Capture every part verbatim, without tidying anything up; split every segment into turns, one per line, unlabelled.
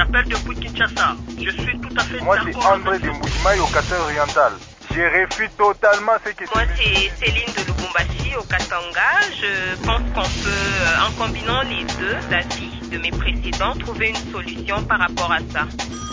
J'appelle depuis Kinshasa. Je suis tout à fait
Moi,
d'accord.
c'est André de Mbujimaï au Qatar oriental. Je réfute totalement ce que...
Moi, c'est Céline de Lubumbashi au Katanga. Je pense qu'on peut, en combinant les deux avis de mes précédents, trouver une solution par rapport à ça.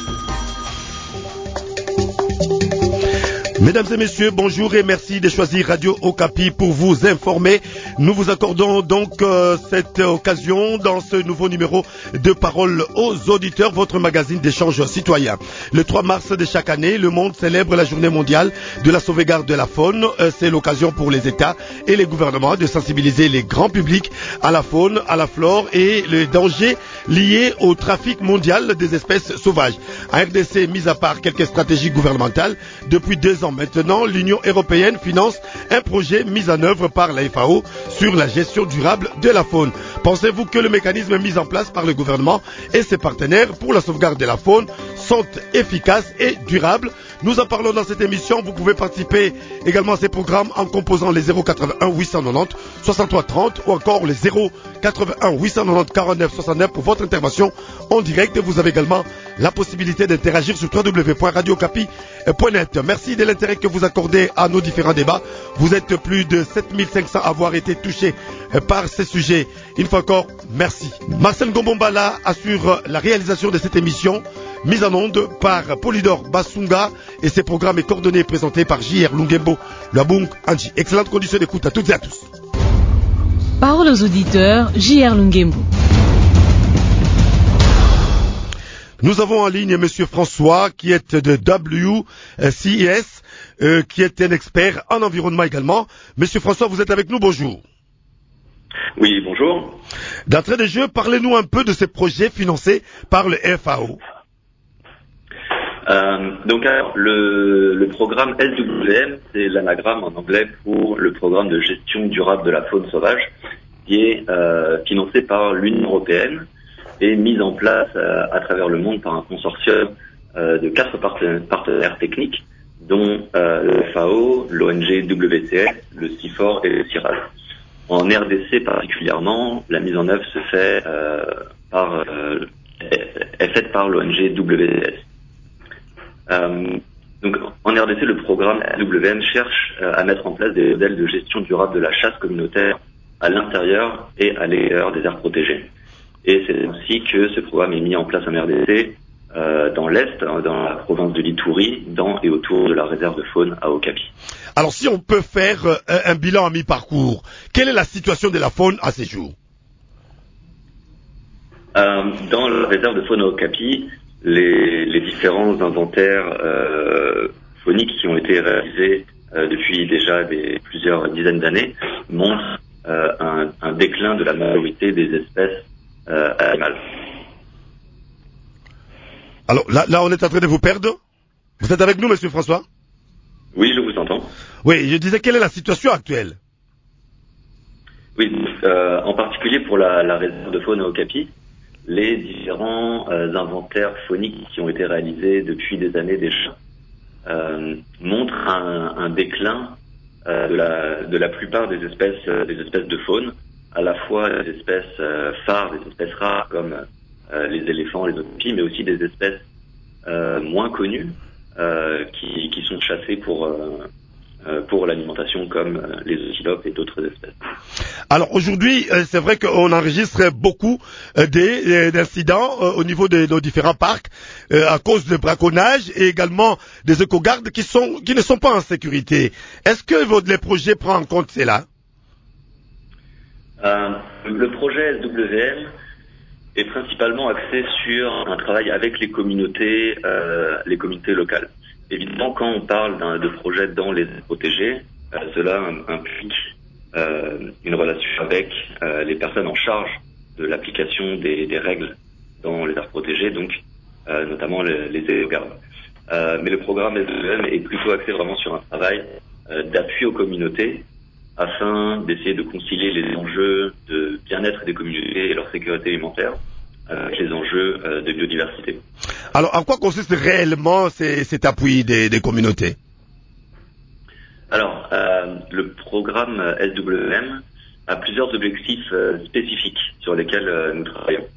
Mesdames et messieurs, bonjour et merci de choisir Radio Okapi pour vous informer. Nous vous accordons donc euh, cette occasion dans ce nouveau numéro de Parole aux auditeurs, votre magazine d'échange citoyen. Le trois mars de chaque année, le monde célèbre la journée mondiale de la sauvegarde de la faune. Euh, c'est l'occasion pour les États et les gouvernements de sensibiliser les grands publics à la faune, à la flore et les dangers liés au trafic mondial des espèces sauvages. En R D C, mis à part quelques stratégies gouvernementales, depuis deux ans maintenant, l'Union européenne finance un projet mis en œuvre par la F A O sur la gestion durable de la faune. Pensez-vous que le mécanisme mis en place par le gouvernement et ses partenaires pour la sauvegarde de la faune sont efficaces et durables? Nous en parlons dans cette émission. Vous pouvez participer également à ces programmes en composant les zéro quatre-vingt-un huit cent quatre-vingt-dix soixante-trois trente ou encore les zéro quatre-vingt-un huit cent quatre-vingt-dix quarante-neuf soixante-neuf pour votre intervention en direct. Vous avez également la possibilité d'interagir sur w w w point radio okapi point net. Merci de l'intérêt que vous accordez à nos différents débats. Vous êtes plus de sept mille cinq cents à avoir été touchés par ces sujets. Une fois encore, merci. Marcel Ngombombala assure la réalisation de cette émission, mise en onde par Polydor Basunga, et ces programmes est coordonné et présenté par J R Lungembo Lwabung Anji. Excellente condition d'écoute à toutes et à tous.
Parole aux auditeurs, J R Lungembo.
Nous avons en ligne Monsieur François, qui est de W C S, euh, qui est un expert en environnement également. Monsieur François, vous êtes avec nous, bonjour.
Oui, bonjour.
D'entrée de jeu, parlez-nous un peu de ces projets financés par le F A O.
Euh, donc alors, le, le programme S W M, c'est l'anagramme en anglais pour le programme de gestion durable de la faune sauvage, qui est euh, financé par l'Union européenne et mise en place euh, à travers le monde par un consortium euh, de quatre partenaires, partenaires techniques, dont euh, le F A O, l'O N G W C S, le CIFOR et le CIRAD. En R D C particulièrement, la mise en œuvre se fait euh, par euh, est faite par l'O N G W C S. Euh, donc en R D C, le programme S W M cherche euh, à mettre en place des modèles de gestion durable de la chasse communautaire à l'intérieur et à l'extérieur des aires protégées. Et c'est ainsi que ce programme est mis en place en R D C euh, dans l'Est, dans la province de l'Ituri, dans et autour de la réserve de faune à Okapi.
Alors si on peut faire euh, un bilan à mi-parcours, quelle est la situation de la faune à ces jours?
euh, Dans la réserve de faune à Okapi, les, les différents inventaires euh, fauniques qui ont été réalisés euh, depuis déjà des, plusieurs dizaines d'années montrent euh, un, un déclin de la majorité des espèces euh, animales.
Alors là, là, on est en train de vous perdre. Vous êtes avec nous, Monsieur François?
Oui, je vous entends.
Oui, je disais, quelle est la situation actuelle?
Oui, euh, en particulier pour la, la réserve de faune à Okapi, les différents euh, inventaires fauniques qui ont été réalisés depuis des années déjà euh, montrent un, un déclin euh, de, la, de la plupart des espèces, euh, des espèces de faune, à la fois des espèces euh, phares, des espèces rares comme euh, les éléphants, les okapis, mais aussi des espèces euh, moins connues euh, qui, qui sont chassées pour euh, euh, pour l'alimentation comme euh, les ocelopes et d'autres espèces.
Alors aujourd'hui, euh, c'est vrai qu'on enregistre beaucoup euh, des, d'incidents euh, au niveau de nos différents parcs euh, à cause de braconnage et également des écogardes qui sont qui ne sont pas en sécurité. Est-ce que votre, les projets prennent en compte cela?
Euh, le projet S W M est principalement axé sur un travail avec les communautés, euh, les communautés locales. Évidemment, quand on parle d'un, de projets dans les aires protégées, euh, cela implique euh, une relation avec euh, les personnes en charge de l'application des, des règles dans les aires protégées, donc euh, notamment les, les écogardes. Euh, mais le programme S W M est plutôt axé vraiment sur un travail euh, d'appui aux communautés, afin d'essayer de concilier les enjeux de bien-être des communautés et leur sécurité alimentaire avec les enjeux euh, de biodiversité.
Alors, en quoi consiste réellement ces, cet appui des, des communautés?
Alors, euh, le programme S W M a plusieurs objectifs euh, spécifiques sur lesquels euh, nous travaillons.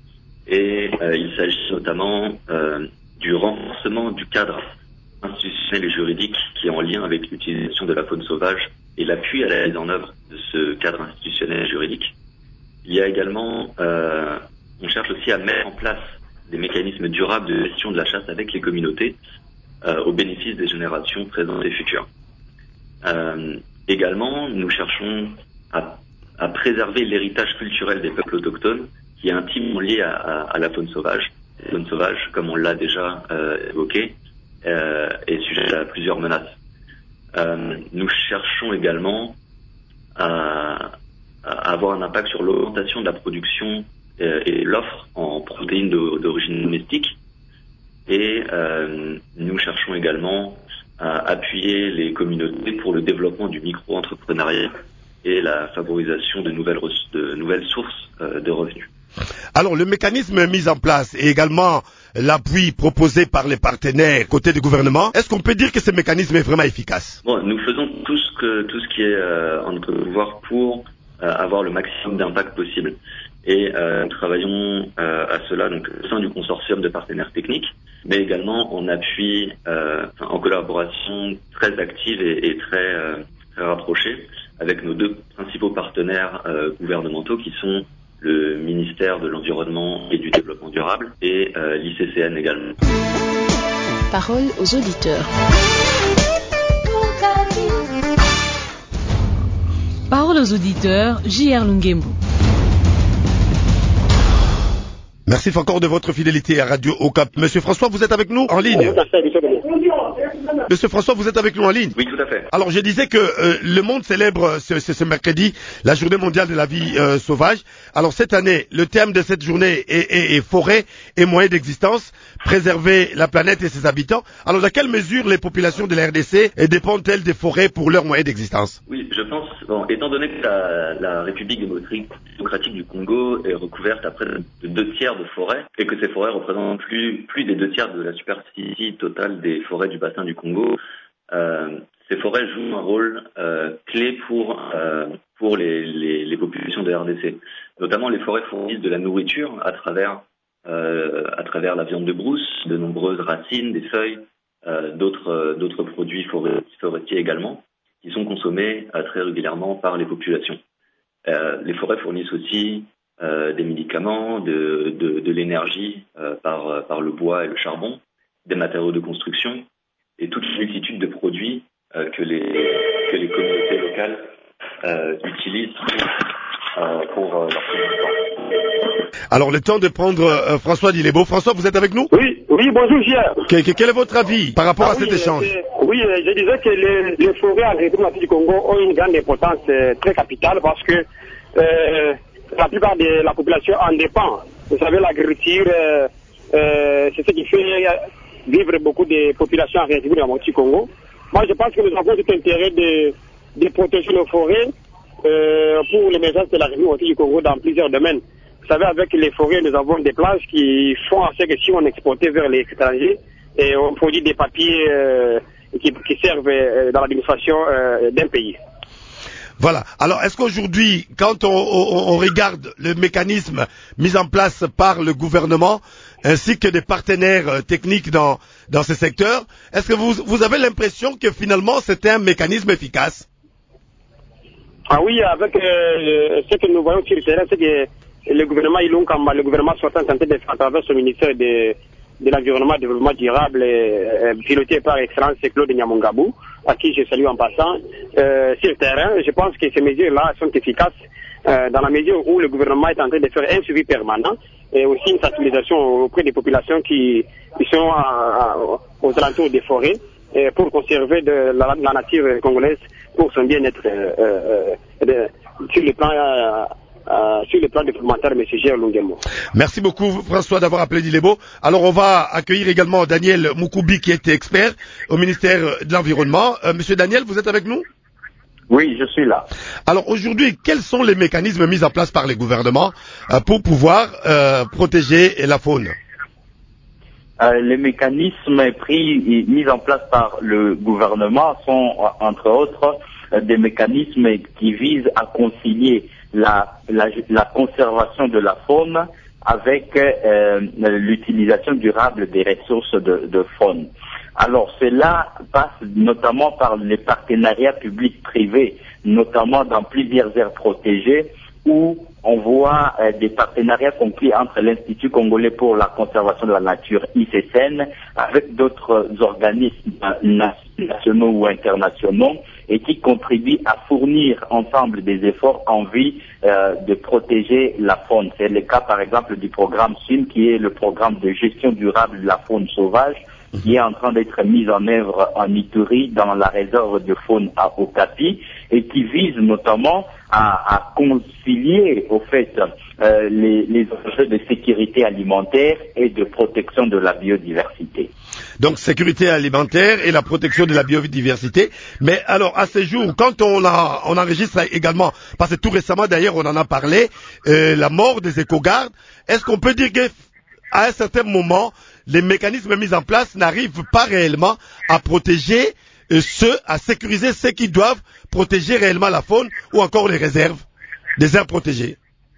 Et euh, il s'agit notamment euh, du renforcement du cadre institutionnel et juridique qui est en lien avec l'utilisation de la faune sauvage et l'appui à la mise en œuvre de ce cadre institutionnel et juridique. Il y a également, euh, on cherche aussi à mettre en place des mécanismes durables de gestion de la chasse avec les communautés euh, au bénéfice des générations présentes et futures. Euh, également, nous cherchons à, à préserver l'héritage culturel des peuples autochtones qui est intimement lié à, à, à la faune sauvage. La faune sauvage, comme on l'a déjà euh, évoqué, euh, est sujet à plusieurs menaces. Euh, nous cherchons également à, à avoir un impact sur l'augmentation de la production euh, et l'offre en protéines d'origine domestique. Et euh, nous cherchons également à appuyer les communautés pour le développement du micro-entrepreneuriat et la favorisation de nouvelles, de nouvelles sources euh, de revenus.
Alors, le mécanisme mis en place et également l'appui proposé par les partenaires côté du gouvernement, est-ce qu'on peut dire que ce mécanisme est vraiment efficace?
Bon, nous faisons tout ce que tout ce qui est euh, en notre pouvoir pour euh, avoir le maximum d'impact possible. Et euh, nous travaillons euh, à cela donc au sein du consortium de partenaires techniques, mais également en appui, euh, en collaboration très active et, et très, euh, très rapprochée avec nos deux principaux partenaires euh, gouvernementaux qui sont le ministère de l'Environnement et du Développement durable et euh, l'I C C N également.
Parole aux auditeurs.
Parole aux auditeurs, J R Lungembo.
Merci encore de votre fidélité à Radio Okapi. Monsieur François, vous êtes avec nous en ligne? Monsieur François, vous êtes avec nous en ligne?
Oui, tout à fait.
Alors, je disais que euh, le monde célèbre ce, ce, ce mercredi la journée mondiale de la vie euh, sauvage. Alors, cette année, le thème de cette journée est, est, est forêt et moyens d'existence, préserver la planète et ses habitants. Alors, dans quelle mesure les populations de la R D C dépendent-elles des forêts pour leurs moyens d'existence?
Oui, je pense, bon, étant donné que la, la République démocratique du Congo est recouverte à près de deux tiers de forêts et que ces forêts représentent plus, plus des deux tiers de la superficie totale des forêts du bassin du Congo, euh, ces forêts jouent un rôle euh, clé pour, euh, pour les, les, les populations de la R D C. Notamment, les forêts fournissent de la nourriture à travers, euh, à travers la viande de brousse, de nombreuses racines, des feuilles, euh, d'autres, euh, d'autres produits forestiers également, qui sont consommés euh, très régulièrement par les populations. Euh, les forêts fournissent aussi euh, des médicaments, de, de, de l'énergie euh, par, par le bois et le charbon, des matériaux de construction et toute une multitude de produits euh, que, les, que les communautés locales euh, utilisent pour, euh, pour euh, leur subsistance.
Alors, le temps de prendre euh, François Dilebo. François, vous êtes avec nous?
Oui, oui, bonjour, J R.
Que, que, quel est votre avis par rapport
ah,
à
oui,
cet échange?
Oui, je disais que les, les forêts en République du Congo ont une grande importance euh, très capitale parce que euh, la plupart de la population en dépend. Vous savez, l'agriculture, euh, euh, c'est ce qui fait vivre beaucoup de populations en République du Congo. Moi, je pense que nous avons tout intérêt de, de protéger nos forêts euh, pour l'émergence de la République du Congo dans plusieurs domaines. Vous savez, avec les forêts, nous avons des plages qui font en sorte que si on exportait vers l'étranger, et on produit des papiers euh, qui, qui servent euh, dans l'administration euh, d'un pays.
Voilà. Alors, est-ce qu'aujourd'hui, quand on, on, on regarde le mécanisme mis en place par le gouvernement, ainsi que des partenaires euh, techniques dans, dans ce secteur, est-ce que vous, vous avez l'impression que finalement c'était un mécanisme efficace?
Ah oui, avec euh, ce que nous voyons sur le terrain, c'est que le gouvernement Ilunkamba, le gouvernement sortant tenté de faire à travers ce ministère de, de l'Environnement et du Développement durable, euh, piloté par Excellence Claude Nyamongabou, à qui je salue en passant, euh, sur le terrain. Je pense que ces mesures-là sont efficaces euh, dans la mesure où le gouvernement est en train de faire un suivi permanent et aussi une sensibilisation auprès des populations qui, qui sont à, à, aux alentours des forêts euh, pour conserver de la, la nature congolaise pour son bien-être euh, euh, euh, sur le plan euh, Euh, sur le plan documentaire, M. J R Lungembo.
Merci beaucoup, François, d'avoir appelé Dilebo. Alors, on va accueillir également Daniel Mukubi, qui est expert au ministère de l'Environnement. Euh, Monsieur Daniel, vous êtes avec nous?
Oui, je suis là.
Alors, aujourd'hui, quels sont les mécanismes mis en place par les gouvernements euh, pour pouvoir euh, protéger la faune?
Euh, les mécanismes pris, mis en place par le gouvernement sont, entre autres, euh, des mécanismes qui visent à concilier La, la, la conservation de la faune avec euh, l'utilisation durable des ressources de, de faune. Alors cela passe notamment par les partenariats publics-privés, notamment dans plusieurs aires protégées, où on voit euh, des partenariats conclus entre l'Institut congolais pour la conservation de la nature, I C C N, avec d'autres organismes nationaux ou internationaux, et qui contribuent à fournir ensemble des efforts en vue euh, de protéger la faune. C'est le cas par exemple du programme S U M, qui est le programme de gestion durable de la faune sauvage, qui est en train d'être mis en œuvre en Ituri dans la réserve de faune à Okapi, et qui vise notamment à, à concilier au fait euh, les, les enjeux de sécurité alimentaire et de protection de la biodiversité.
Donc sécurité alimentaire et la protection de la biodiversité. Mais alors à ce jour, quand on, a, on enregistre également, parce que tout récemment d'ailleurs on en a parlé, euh, la mort des écogardes, est-ce qu'on peut dire qu'à un certain moment, les mécanismes mis en place n'arrivent pas réellement à protéger euh, ceux, à sécuriser ceux qui doivent protéger réellement la faune ou encore les réserves des aires protégées?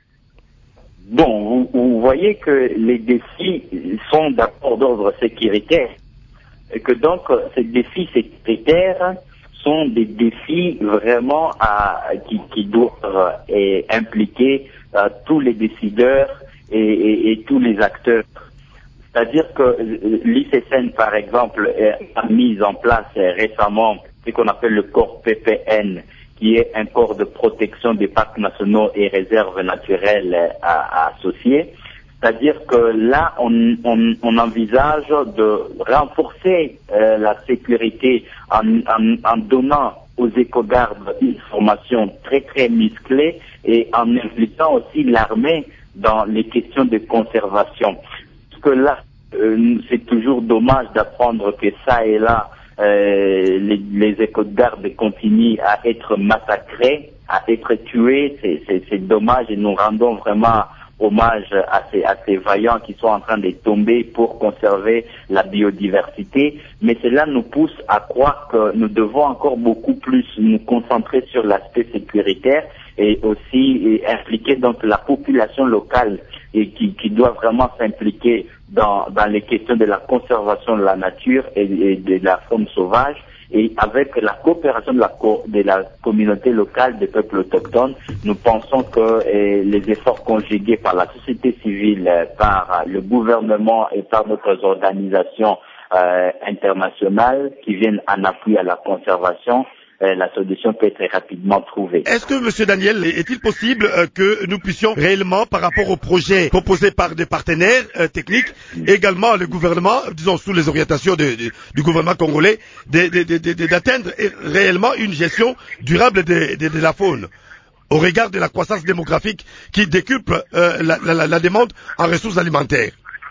Bon, vous, vous voyez que les défis sont d'abord d'ordre sécuritaire, et que donc ces défis sécuritaires sont des défis vraiment à, qui, qui doivent euh, impliquer euh, tous les décideurs et, et, et tous les acteurs. C'est-à-dire que l'I C C N, par exemple, a mis en place récemment ce qu'on appelle le corps P P N, qui est un corps de protection des parcs nationaux et réserves naturelles à, à associer. C'est-à-dire que là, on, on, on envisage de renforcer euh, la sécurité en, en, en donnant aux écogardes une formation très très musclée et en impliquant aussi l'armée dans les questions de conservation. Parce que là, euh, c'est toujours dommage d'apprendre que ça et là, euh, les, les écogardes continuent à être massacrés, à être tués. C'est, c'est, c'est dommage et nous rendons vraiment hommage à ces, à ces vaillants qui sont en train de tomber pour conserver la biodiversité. Mais cela nous pousse à croire que nous devons encore beaucoup plus nous concentrer sur l'aspect sécuritaire et aussi et impliquer donc la population locale et qui, qui doit vraiment s'impliquer dans, dans les questions de la conservation de la nature et, et de la faune sauvage. Et avec la coopération de la, co de la communauté locale des peuples autochtones, nous pensons que eh, les efforts conjugués par la société civile, par le gouvernement et par d'autres organisations euh, internationales qui viennent en appui à la conservation, euh, la solution peut être rapidement trouvée.
Est-ce que, Monsieur Daniel, est-il possible euh, que nous puissions réellement, par rapport au projet proposé par des partenaires euh, techniques, également le gouvernement, disons sous les orientations de, de, du gouvernement congolais, de, de, de, de, d'atteindre réellement une gestion durable de, de, de la faune, au regard de la croissance démographique qui décuple euh, la, la, la demande en ressources alimentaires?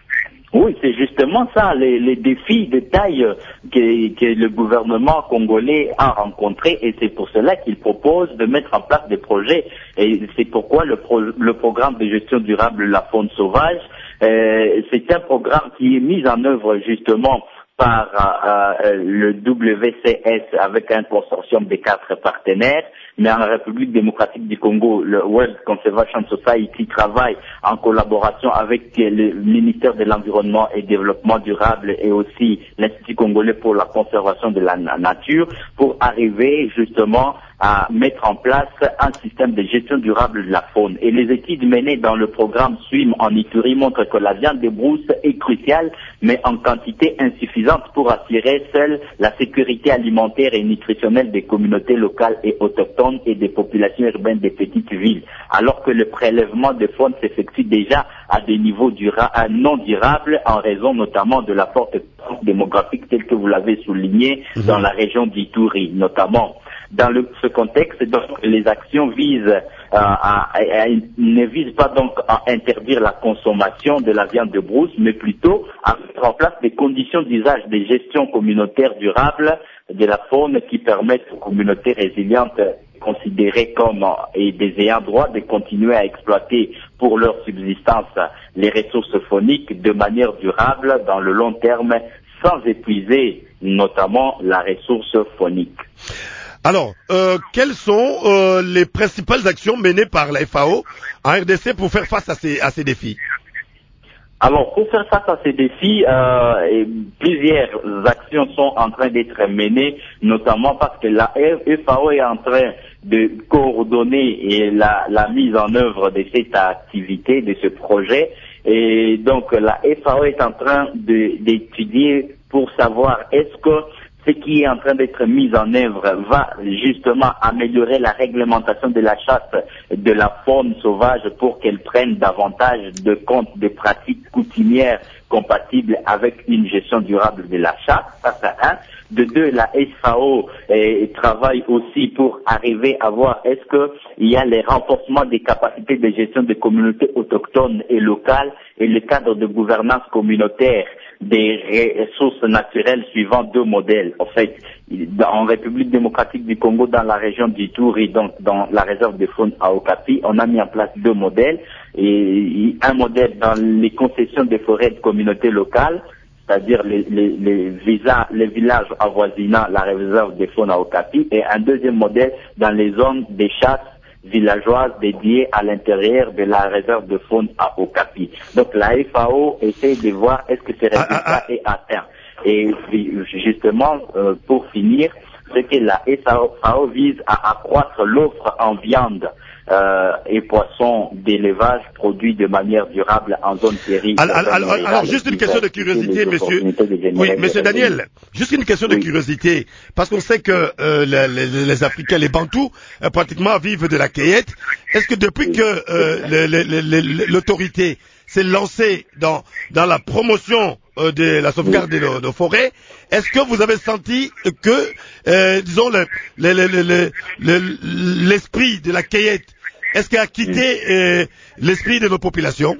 Oui, c'est justement ça, les, les défis de taille que, que le gouvernement congolais a rencontrés, et c'est pour cela qu'il propose de mettre en place des projets. Et c'est pourquoi le, pro, le programme de gestion durable de la faune sauvage, euh, c'est un programme qui est mis en œuvre justement par euh, euh, le W C S avec un consortium de quatre partenaires, mais en République démocratique du Congo, le World Conservation Society travaille en collaboration avec le ministère de l'Environnement et Développement durable et aussi l'Institut congolais pour la conservation de la nature pour arriver justement à mettre en place un système de gestion durable de la faune. Et les études menées dans le programme S U I M en Ituri montrent que la viande de brousse est cruciale, mais en quantité insuffisante pour assurer seule la sécurité alimentaire et nutritionnelle des communautés locales et autochtones et des populations urbaines des petites villes, alors que le prélèvement de faune s'effectue déjà à des niveaux dura non durables en raison notamment de la forte démographique telle que vous l'avez souligné mmh. dans la région d'Ituri notamment. Dans le, ce contexte, donc, les actions visent euh, à, à, à, ne visent pas donc à interdire la consommation de la viande de brousse, mais plutôt à mettre en place des conditions d'usage des gestions communautaires durables de la faune qui permettent aux communautés résilientes considérées comme et des ayants droit de continuer à exploiter pour leur subsistance les ressources fauniques de manière durable dans le long terme sans épuiser notamment la ressource faunique.
Alors, euh, quelles sont euh, les principales actions menées par la F A O en R D C pour faire face à ces, à ces défis?
Alors, pour faire face à ces défis, euh, et plusieurs actions sont en train d'être menées, notamment parce que la F A O est en train de coordonner et la, la mise en œuvre de cette activité, de ce projet. Et donc, la F A O est en train de, d'étudier pour savoir est-ce que ce qui est en train d'être mis en œuvre va justement améliorer la réglementation de la chasse de la faune sauvage pour qu'elle prenne davantage de compte des pratiques coutumières compatibles avec une gestion durable de la chasse. Ça, c'est un. De deux, la F A O eh, travaille aussi pour arriver à voir est-ce qu'il y a les renforcements des capacités de gestion des communautés autochtones et locales et le cadre de gouvernance communautaire des ressources naturelles suivant deux modèles. En fait, en République démocratique du Congo, dans la région d'Ituri, donc dans la réserve de faune à Okapi, on a mis en place deux modèles. Et un modèle dans les concessions des forêts de communautés locales, c'est-à-dire les, les, les, visa, les villages avoisinant la réserve de faune à Okapi, et un deuxième modèle dans les zones des chasses villageoises dédiées à l'intérieur de la réserve de faune à Okapi. Donc la F A O essaie de voir est-ce que ce résultat ah, ah, ah. est atteint. Et justement, euh, pour finir, c'est que la F A O vise à accroître l'offre en viande euh, et poissons d'élevage produits de manière durable en zone péri.
Alors, alors, alors juste une question de curiosité, monsieur. Oui, monsieur Daniel, juste une question de oui. curiosité, parce qu'on sait que euh, les, les, les Africains, les Bantous, euh, pratiquement vivent de la cueillette. Est-ce que depuis oui. que euh, l'autorité s'est lancée dans dans la promotion euh, de la sauvegarde oui. de nos, nos forêts, est-ce que vous avez senti que, euh, disons, le, le, le, le, le, l'esprit de la cueillette, est-ce qu'il a quitté euh, l'esprit de nos populations?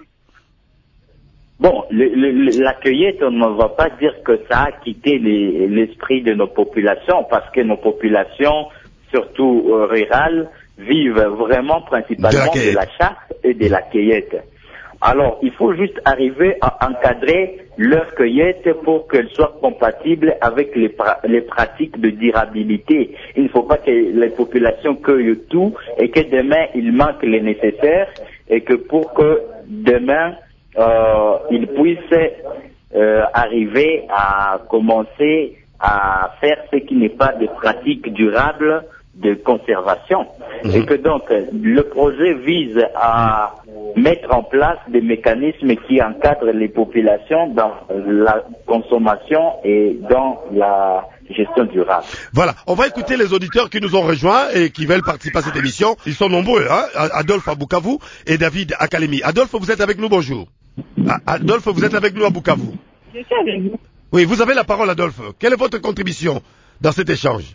Bon, le, le, la cueillette, on ne va pas dire que ça a quitté les, l'esprit de nos populations, parce que nos populations, surtout euh, rurales, vivent vraiment principalement de la, de la chasse et de la cueillette. Alors, il faut juste arriver à encadrer leur cueillette pour qu'elle soit compatible avec les, pra- les pratiques de durabilité. Il ne faut pas que les populations cueillent tout et que demain, il manque les nécessaires et que pour que demain, euh, ils puissent euh, arriver à commencer à faire ce qui n'est pas de pratiques durables de conservation. Mmh. Et que donc, le projet vise à mettre en place des mécanismes qui encadrent les populations dans la consommation et dans la gestion durable.
Voilà, on va écouter les auditeurs qui nous ont rejoints et qui veulent participer à cette émission. Ils sont nombreux, hein. Adolphe à Bukavu et David à Kalemi. Adolphe, vous êtes avec nous, bonjour. Adolphe, vous êtes avec nous à Bukavu.
Je suis avec vous.
Oui, vous avez la parole, Adolphe. Quelle est votre contribution dans cet échange?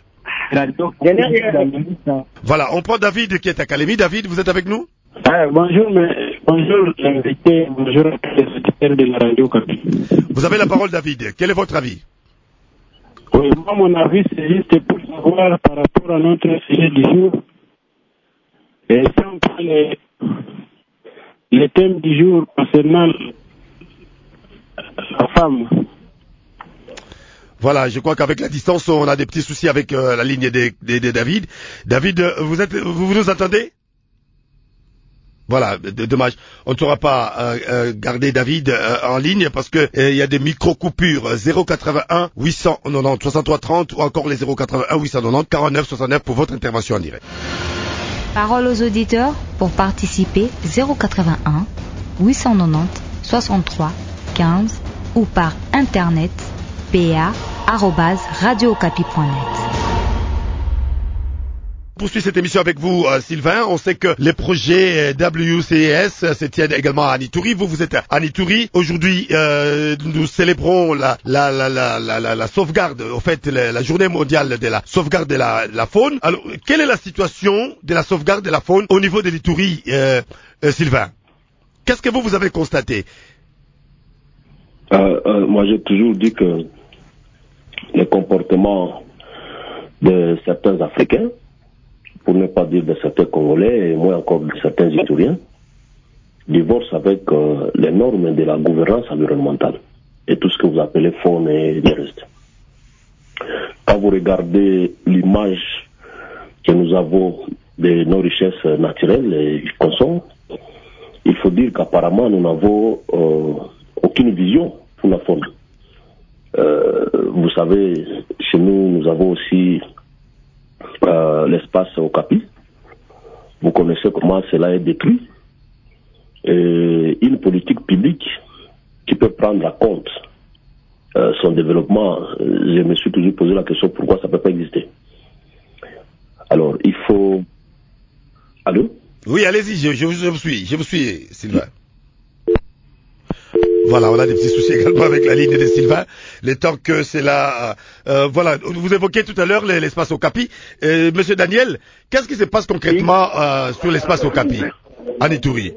Voilà, on prend David qui est à Kalemi. David, vous êtes avec nous?
Ah, bonjour, mais, bonjour l'invité, bonjour les auditeurs de la radio Okapi.
Vous avez la parole, David. Quel est votre avis?
Oui, moi, mon avis, c'est juste pour savoir par rapport à notre sujet du jour. Et si on prend les, les thèmes du jour concernant la femme.
Voilà, je crois qu'avec la distance, on a des petits soucis avec euh, la ligne de, de, de David. David, vous êtes, vous nous entendez? Voilà, dommage. On ne saura pas euh, euh, garder David euh, en ligne parce que il euh, y a des micro-coupures. zéro quatre-vingt-un huit cent quatre-vingt-dix soixante-trois trente ou encore les zéro quatre-vingt-un huit cent quatre-vingt-dix quarante-neuf soixante-neuf pour votre intervention en direct.
Parole aux auditeurs pour participer zéro quatre-vingt-un huit cent quatre-vingt-dix soixante-trois quinze ou par internet p a arobase radio okapi point net.
On poursuit cette émission avec vous, euh, Sylvain. On sait que les projets W C S euh, se tiennent également à Ituri. Vous, vous êtes à Ituri. Aujourd'hui, euh, nous célébrons la, la, la, la, la, la, la sauvegarde, en fait, la, la journée mondiale de la sauvegarde de la, de la faune. Alors, quelle est la situation de la sauvegarde de la faune au niveau de l'Ituri, euh, euh, Sylvain? Qu'est-ce que vous, vous avez constaté?
euh, euh, Moi, j'ai toujours dit que les comportements de certains Africains, pour ne pas dire de certains Congolais, et moins encore de certains Ituriens, divorcent avec euh, les normes de la gouvernance environnementale et tout ce que vous appelez faune et le reste. Quand vous regardez l'image que nous avons de nos richesses naturelles et qu'on il faut dire qu'apparemment nous n'avons euh, aucune vision pour la faune. Euh, vous savez, chez nous, nous avons aussi euh, l'espace Okapi. Vous connaissez comment cela est décrit. Et une politique publique qui peut prendre en compte euh, son développement, je me suis toujours posé la question pourquoi ça ne peut pas exister. Alors, il faut... Allô?
Oui, allez-y, je, je, je vous suis, je vous suis, Sylvain. Voilà, on a des petits soucis également avec la ligne de Sylvain. Les temps que c'est là, euh, voilà, vous évoquiez tout à l'heure l'espace Okapi. Euh, Monsieur Daniel, qu'est-ce qui se passe concrètement euh, sur l'espace Okapi, en Ituri?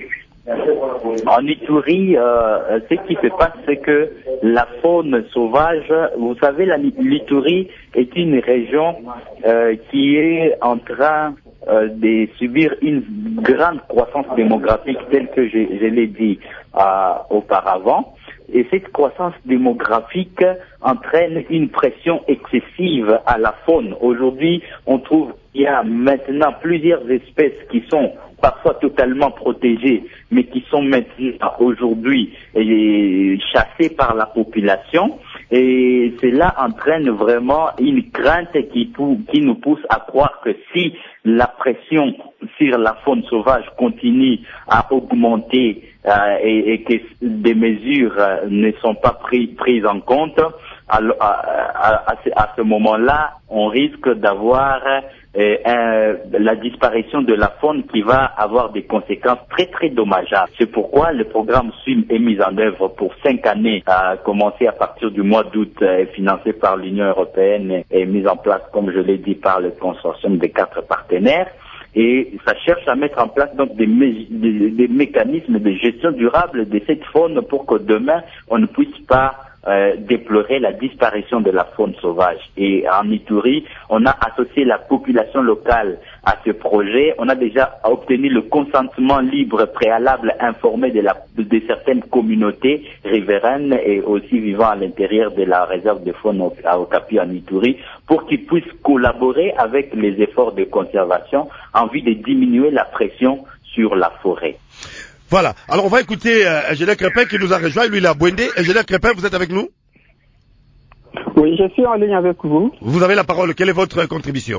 En Ituri, euh, ce qui se passe, c'est que la faune sauvage, vous savez, la l'Ituri est une région euh, qui est en train euh, de subir une grande croissance démographique, telle que je, je l'ai dit euh, auparavant. Et cette croissance démographique entraîne une pression excessive à la faune. Aujourd'hui, on trouve qu'il y a maintenant plusieurs espèces qui sont parfois totalement protégées, mais qui sont maintenant aujourd'hui chassées par la population. Et cela entraîne vraiment une crainte qui, qui nous pousse à croire que si la pression sur la faune sauvage continue à augmenter euh, et, et que des mesures euh, ne sont pas pris, prises en compte, à, à, à, à ce moment-là, on risque d'avoir euh, un, la disparition de la faune qui va avoir des conséquences très très dommageables. C'est pourquoi le programme S U M est mis en œuvre pour cinq années, à commencer à partir du mois d'août, euh, financé par l'Union européenne et mis en place, comme je l'ai dit, par le consortium des quatre partenaires. Et ça cherche à mettre en place donc des, mé des, des mécanismes de gestion durable de cette faune pour que demain on ne puisse pas Euh, déplorer la disparition de la faune sauvage. Et en Ituri, on a associé la population locale à ce projet. On a déjà obtenu le consentement libre, préalable, informé de, la, de certaines communautés riveraines et aussi vivant à l'intérieur de la réserve de faune à Okapi en Ituri, pour qu'ils puissent collaborer avec les efforts de conservation en vue de diminuer la pression sur la forêt.
Voilà. Alors on va écouter euh, Ingénieur Crépin qui nous a rejoint, lui il a Bouendé. Ingénieur Crépin, vous êtes avec nous?
Oui, je suis en ligne avec vous.
Vous avez la parole. Quelle est votre contribution?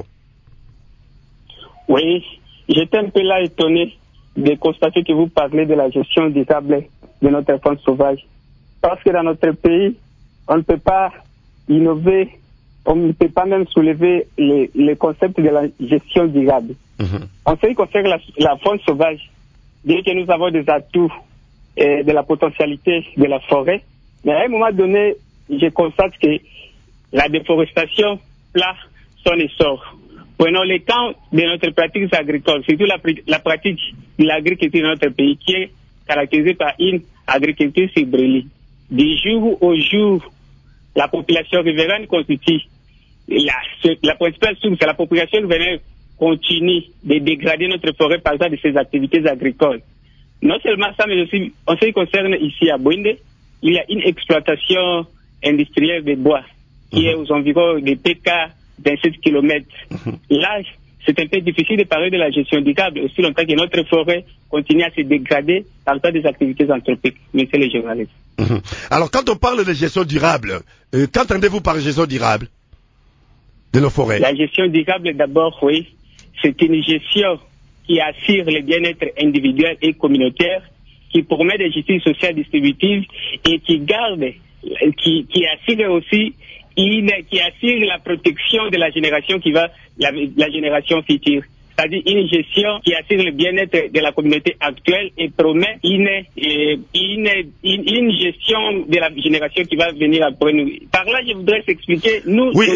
Oui, j'étais un peu là étonné de constater que vous parlez de la gestion durable de notre faune sauvage. Parce que dans notre pays, on ne peut pas innover, on ne peut pas même soulever les, les concepts de la gestion durable. Mm-hmm. En ce qui concerne la, la faune sauvage, bien que nous avons des atouts et de la potentialité de la forêt, mais à un moment donné, je constate que la déforestation plat son essor. Prenons le temps de notre pratique agricole, surtout la, la pratique de l'agriculture dans notre pays, qui est caractérisée par une agriculture ciblée. Du jour au jour, la population riveraine constitue la, la principale source, la population riveraine continue de dégrader notre forêt par exemple de ses activités agricoles. Non seulement ça, mais aussi, en ce qui concerne ici à Bouendé, il y a une exploitation industrielle de bois qui mmh. est aux environs de P K vingt-sept kilomètres. Mmh. Là, c'est un peu difficile de parler de la gestion durable aussi longtemps que notre forêt continue à se dégrader par des activités anthropiques. Monsieur le journaliste.
Mmh. Alors, quand on parle de gestion durable, euh, qu'entendez-vous par gestion durable de nos forêts?
La gestion durable, d'abord, oui. C'est une gestion qui assure le bien-être individuel et communautaire, qui promet des justices sociales distributives et qui garde, qui, qui assure aussi, une, qui assure la protection de la génération qui va, la, la génération future. C'est-à-dire une gestion qui assure le bien-être de la communauté actuelle et promet une, une, une, une gestion de la génération qui va venir après nous. Par là, je voudrais s'expliquer. Nous,
oui,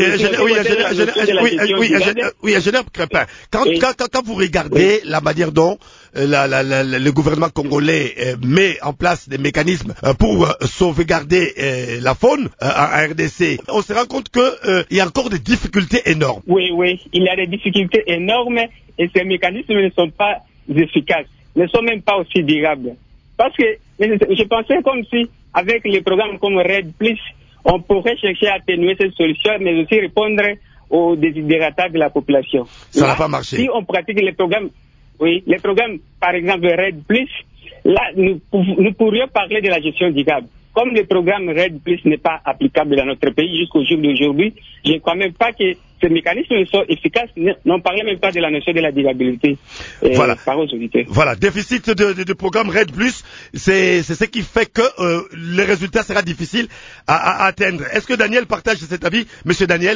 oui,
ingénieur Crépin, quand, quand, quand, quand vous regardez oui. la manière dont euh, la, la, la, le gouvernement congolais euh, met en place des mécanismes euh, pour euh, sauvegarder euh, la faune euh, en R D C, on se rend compte qu'il euh, y a encore des difficultés énormes.
Oui, oui, il y a des difficultés énormes. Et ces mécanismes ne sont pas efficaces, ne sont même pas aussi durables. Parce que je pensais comme si, avec les programmes comme RED plus, on pourrait chercher à atténuer cette solution, mais aussi répondre aux desiderata de la population.
Ça n'a pas marché.
Si on pratique les programmes, oui, les programmes, par exemple, RED plus, là, nous, nous pourrions parler de la gestion durable. Comme le programme RED plus n'est pas applicable dans notre pays jusqu'au jour d'aujourd'hui, je ne crois même pas que ces mécanismes sont efficaces. N'en parlez même pas de la notion de la durabilité. Euh,
voilà.
Par aux auditeurs.
Voilà. Déficit de, de, de programme RED plus, c'est, c'est ce qui fait que euh, les résultats sera difficile à, à atteindre. Est-ce que Daniel partage cet avis, Monsieur Daniel?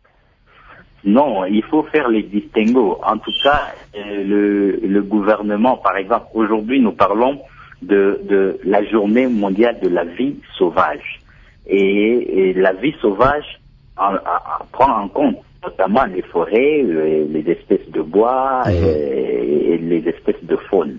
Non, il faut faire les distinguos. En tout cas, euh, le, le gouvernement, par exemple, aujourd'hui, nous parlons de, de la journée mondiale de la vie sauvage. Et, et la vie sauvage en, en, en prend en compte notamment les forêts, euh, les espèces de bois mmh. et, et les espèces de faune.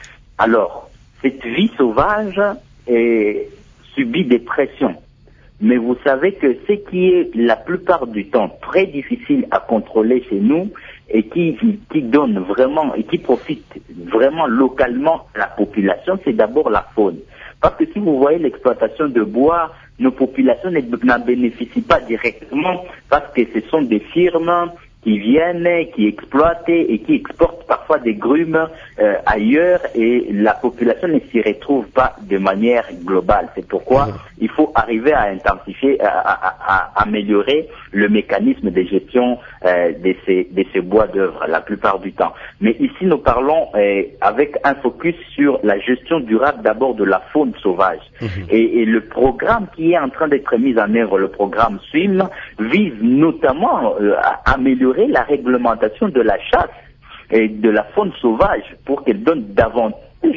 Alors, cette vie sauvage est, subit des pressions. Mais vous savez que ce qui est la plupart du temps très difficile à contrôler chez nous et qui, qui donne vraiment et qui profite vraiment localement à la population, c'est d'abord la faune. Parce que si vous voyez l'exploitation de bois, nos populations n'en bénéficient pas directement parce que ce sont des firmes qui viennent, qui exploitent et qui exportent parfois des grumes euh, ailleurs et la population ne s'y retrouve pas de manière globale. C'est pourquoi il faut arriver à intensifier, à, à, à améliorer le mécanisme de gestion euh, de, ces, de ces bois d'œuvre la plupart du temps. Mais ici nous parlons euh, avec un focus sur la gestion durable d'abord de la faune sauvage. Mmh. Et, et le programme qui est en train d'être mis en œuvre, le programme S W I M, vise notamment euh, à améliorer la réglementation de la chasse et de la faune sauvage pour qu'elle donne davantage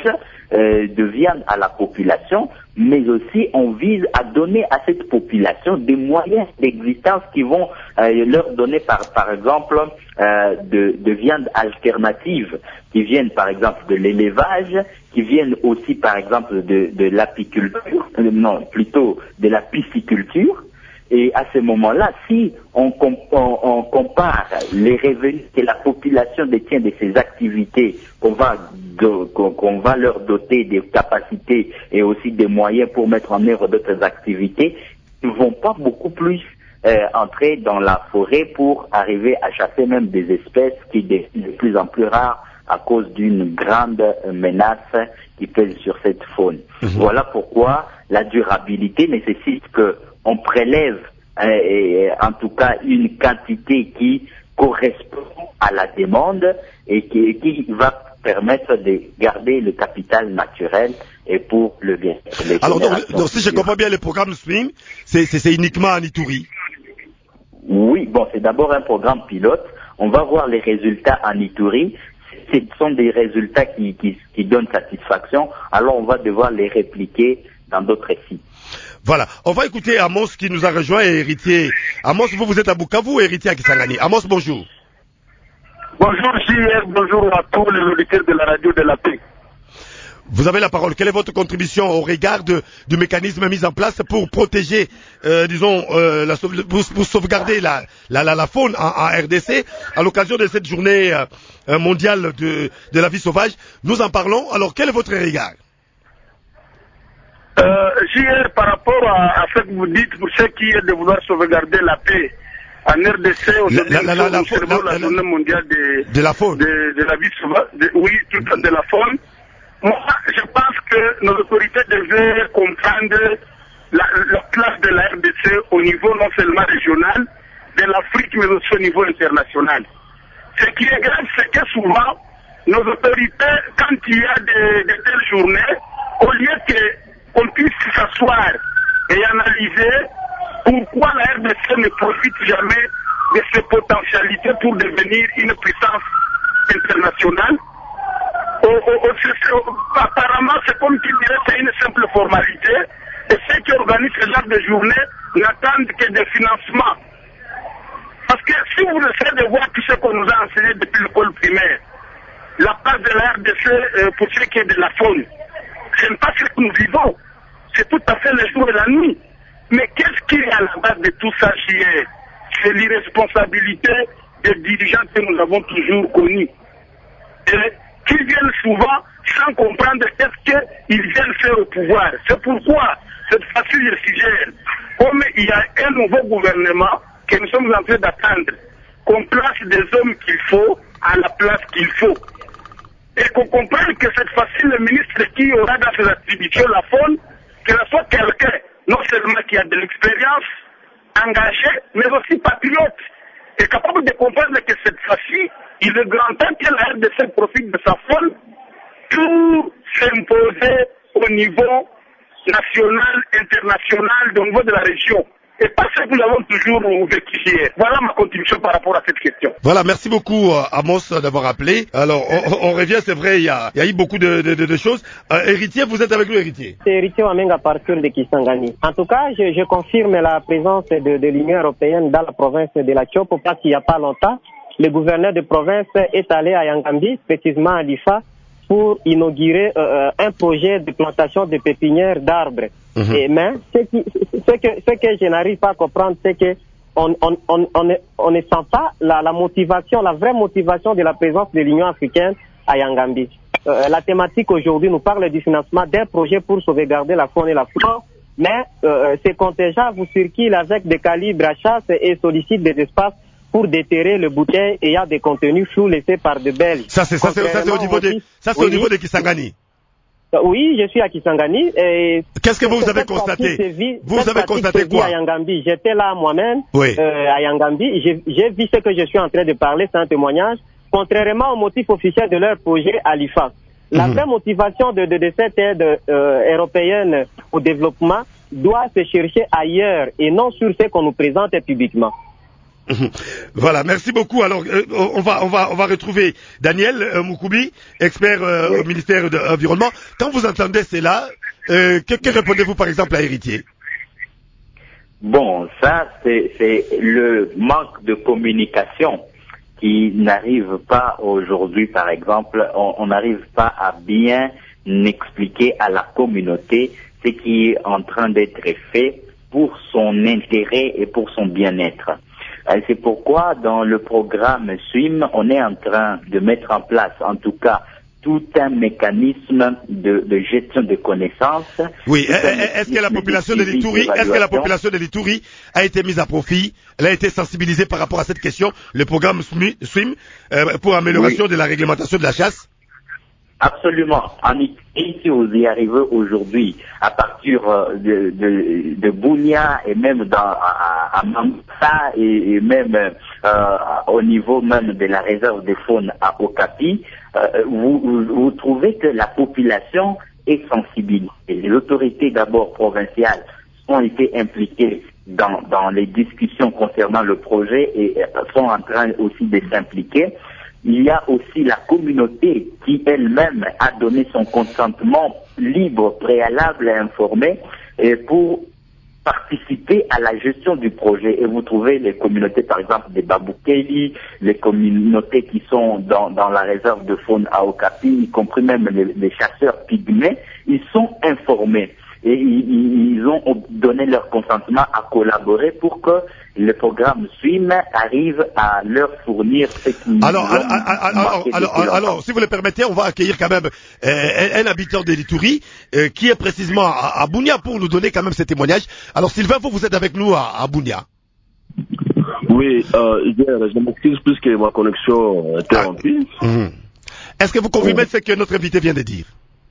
euh, de viande à la population, mais aussi on vise à donner à cette population des moyens d'existence qui vont euh, leur donner par, par exemple euh, de, de viande alternative qui viennent par exemple de l'élevage, qui viennent aussi par exemple de, de l'apiculture, euh, non plutôt de la pisciculture. Et à ce moment-là, si on, on, on compare les revenus que la population détient de ces activités, qu'on va, qu'on, qu'on va leur doter des capacités et aussi des moyens pour mettre en œuvre d'autres activités, ils ne vont pas beaucoup plus euh, entrer dans la forêt pour arriver à chasser même des espèces qui deviennent de plus en plus rares à cause d'une grande menace qui pèse sur cette faune. Mmh. Voilà pourquoi la durabilité nécessite que on prélève euh, et, en tout cas une quantité qui correspond à la demande et qui, qui va permettre de garder le capital naturel et pour le bien.
Alors donc, donc si je comprends bien le programme S W I M, c'est, c'est, c'est uniquement en Ituri.
Oui, bon, c'est d'abord un programme pilote. On va voir les résultats en Ituri. Ce sont des résultats qui, qui, qui donnent satisfaction. Alors on va devoir les répliquer dans d'autres sites.
Voilà, on va écouter Amos qui nous a rejoint et héritier. Amos, vous, vous êtes à Bukavu, héritier à Kisangani. Amos, bonjour.
Bonjour J R, bonjour à tous les auditeurs de la radio de la paix.
Vous avez la parole. Quelle est votre contribution au regard de, du mécanisme mis en place pour protéger, euh, disons, euh, la, pour, pour sauvegarder la, la, la, la faune en, en R D C à l'occasion de cette journée euh, mondiale de, de la vie sauvage? Nous en parlons. Alors, quel est votre regard?
Euh, J R, par rapport à, à ce que vous dites, pour ce qui est de vouloir sauvegarder la paix en R D C, aujourd'hui,
la, la, la, la,
la, la, la journée mondiale de,
de la faune,
de, de la vie sauvage, de, oui, tout de la faune. Moi, je pense que nos autorités devaient comprendre la, la place de la R D C au niveau non seulement régional, de l'Afrique, mais aussi au niveau international. Ce qui est grave, c'est que souvent, nos autorités, quand il y a de, de telles journées, au lieu que qu'on puisse s'asseoir et analyser pourquoi la R D C ne profite jamais de ses potentialités pour devenir une puissance internationale. Au, au, au, apparemment, c'est comme qui dirait, c'est une simple formalité. Et ceux qui organisent ce genre de journée n'attendent que des financements. Parce que si vous essayez de voir tout ce qu'on nous a enseigné depuis l'école primaire, la place de la R D C euh, pour ce qui est de la faune, ce n'est pas ce que nous vivons. C'est tout à fait le jour et la nuit. Mais qu'est-ce qui est à la base de tout ça, J R? C'est l'irresponsabilité des dirigeants que nous avons toujours connus. Et qui viennent souvent sans comprendre qu'est-ce qu'ils viennent faire au pouvoir. C'est pourquoi, cette fois-ci, je suggère, comme il y a un nouveau gouvernement que nous sommes en train d'attendre, qu'on place des hommes qu'il faut à la place qu'il faut. le ministre qui aura dans ses attributions la faune, que ce soit quelqu'un, non seulement qui a de l'expérience, engagé, mais aussi patriote, et capable de comprendre que cette fois-ci, il est grand temps que la R D C profite de sa faune pour s'imposer au niveau national, international, au niveau de la région. Et pas ce que nous avons toujours vécu hier. Voilà ma contribution par rapport à cette question.
Voilà, merci beaucoup euh, Amos d'avoir appelé. Alors, on, on revient, c'est vrai, il y a, il y a eu beaucoup de, de, de, de choses. Euh, héritier, vous êtes avec nous, héritier?
C'est héritier Wameng à partir de Kisangani. En tout cas, je, je confirme la présence de, de l'Union européenne dans la province de la Tchopo, parce qu'il n'y a pas longtemps, le gouverneur de province est allé à Yangambi, précisément à Difa, pour inaugurer euh, un projet de plantation de pépinières d'arbres. Mm-hmm. Et mais ce, qui, ce, que, ce que je n'arrive pas à comprendre, c'est que on, on, on, on, ne, on ne sent pas la, la motivation, la vraie motivation de la présence de l'Union africaine à Yangambi. Euh, la thématique aujourd'hui nous parle du financement d'un projet pour sauvegarder la faune et la flore, mais euh, ces contingents vous circulent avec des calibres à chasse et sollicitent des espaces pour déterrer le bouteille ayant des contenus flous laissés par de Belges.
Ça c'est ça c'est, ça c'est au niveau de ça c'est oui, au niveau de Kisangani.
Oui, je suis à Kisangani. Et
qu'est-ce que vous, vous avez constaté vie, Vous avez constaté quoi
à Yangambi. J'étais là moi-même
oui.
euh, à Yangambi. J'ai, j'ai vu ce que je suis en train de parler, c'est un témoignage. Contrairement au motif officiel de leur projet à l'I F A, la mm-hmm. vraie motivation de, de, de cette aide euh, européenne au développement doit se chercher ailleurs et non sur ce qu'on nous présente publiquement.
Voilà, merci beaucoup. Alors, euh, on va, on va, on va retrouver Daniel euh, Moukoubi, expert euh, oui. au ministère de l'Environnement. Quand vous entendez cela, euh, que, que répondez-vous par exemple à Héritier?
Bon, ça, c'est, c'est le manque de communication qui n'arrive pas aujourd'hui, par exemple. On n'arrive pas à bien expliquer à la communauté ce qui est en train d'être fait pour son intérêt et pour son bien-être. C'est pourquoi dans le programme S W I M, on est en train de mettre en place, en tout cas, tout un mécanisme de, de gestion de connaissances.
Oui, est-ce que la population de l'Ituri, est-ce que la population de l'Ituri a été mise à profit, elle a été sensibilisée par rapport à cette question, le programme S W I M, euh, pour amélioration oui. de la réglementation de la chasse?
Absolument. En Italie, si vous y arrivez aujourd'hui, à partir de, de, de Bunia et même dans, à, à Mambasa et, et même euh, au niveau même de la réserve de faune à Okapi, euh, vous, vous, vous trouvez que la population est sensibilisée. Les autorités d'abord provinciales ont été impliquées dans, dans les discussions concernant le projet et sont en train aussi de s'impliquer. Il y a aussi la communauté qui elle-même a donné son consentement libre, préalable et informé et pour participer à la gestion du projet. Et vous trouvez les communautés, par exemple, des Baboukeli, les communautés qui sont dans, dans la réserve de faune à Okapi, y compris même les, les chasseurs pygmées, ils sont informés. Et ils, ils ont donné leur consentement à collaborer pour que le programme S W I M arrive à leur fournir ce qu'ils
alors,
ont
alors, alors, alors, alors, alors, si vous le permettez, on va accueillir quand même euh, un, un habitant de l'Ituri euh, qui est précisément à, à Bunia pour nous donner quand même ces témoignages. Alors Sylvain, vous, vous êtes avec nous à, à Bunia.
Oui, euh, je m'excuse plus que ma connexion était rompue.
Ah, mmh. Est-ce que vous confirmez ce que notre invité vient de dire?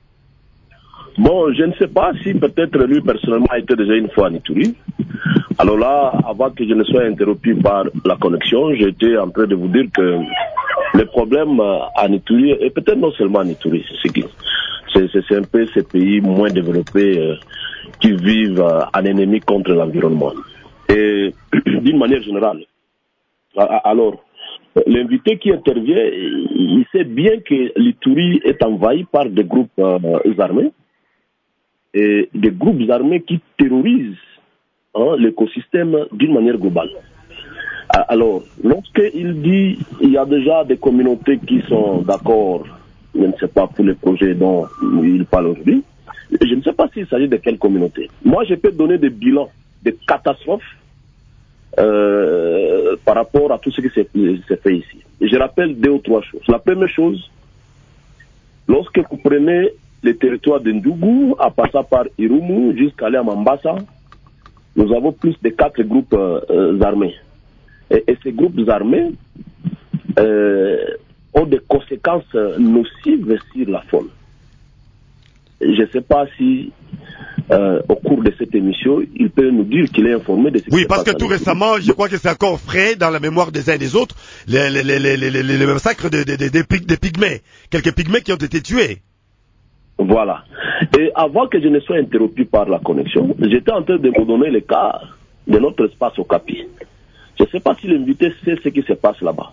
Bon, je ne sais pas si peut-être lui personnellement a été déjà une fois en Ituri. Alors là, avant que je ne sois interrompu par la connexion, j'étais en train de vous dire que le problème en Ituri, et peut-être non seulement en Ituri, c'est, c'est, c'est, c'est un peu ces pays moins développés euh, qui vivent euh, en ennemi contre l'environnement. Et d'une manière générale, alors, l'invité qui intervient, il sait bien que l'Ituri est envahi par des groupes euh, armés, et des groupes armés qui terrorisent hein, l'écosystème d'une manière globale. Alors, lorsqu'il dit il y a déjà des communautés qui sont d'accord, je ne sais pas pour les projets dont il parle aujourd'hui, je ne sais pas s'il s'agit de quelle communauté. Moi, je peux donner des bilans de catastrophes euh, par rapport à tout ce qui s'est, s'est fait ici. Et je rappelle deux ou trois choses. La première chose, lorsque vous prenez les territoires de Ndjougou, en passant par Irumu jusqu'à aller à Mambasa, nous avons plus de quatre groupes euh, armés. Et, et ces groupes armés euh, ont des conséquences nocives sur la faune. je ne sais pas si euh, au cours de cette émission, il peut nous dire qu'il est informé de ce qui
Oui,
se
parce
passe
que tout récemment, je crois que c'est encore frais dans la mémoire des uns et des autres, les, les, les, les, les, les, les massacres des de, de, de, de pygmées. Quelques pygmées qui ont été tués.
Voilà. Et avant que je ne sois interrompu par la connexion, j'étais en train de vous donner le cas de notre espace au Capi. Je ne sais pas si l'invité sait ce qui se passe là-bas.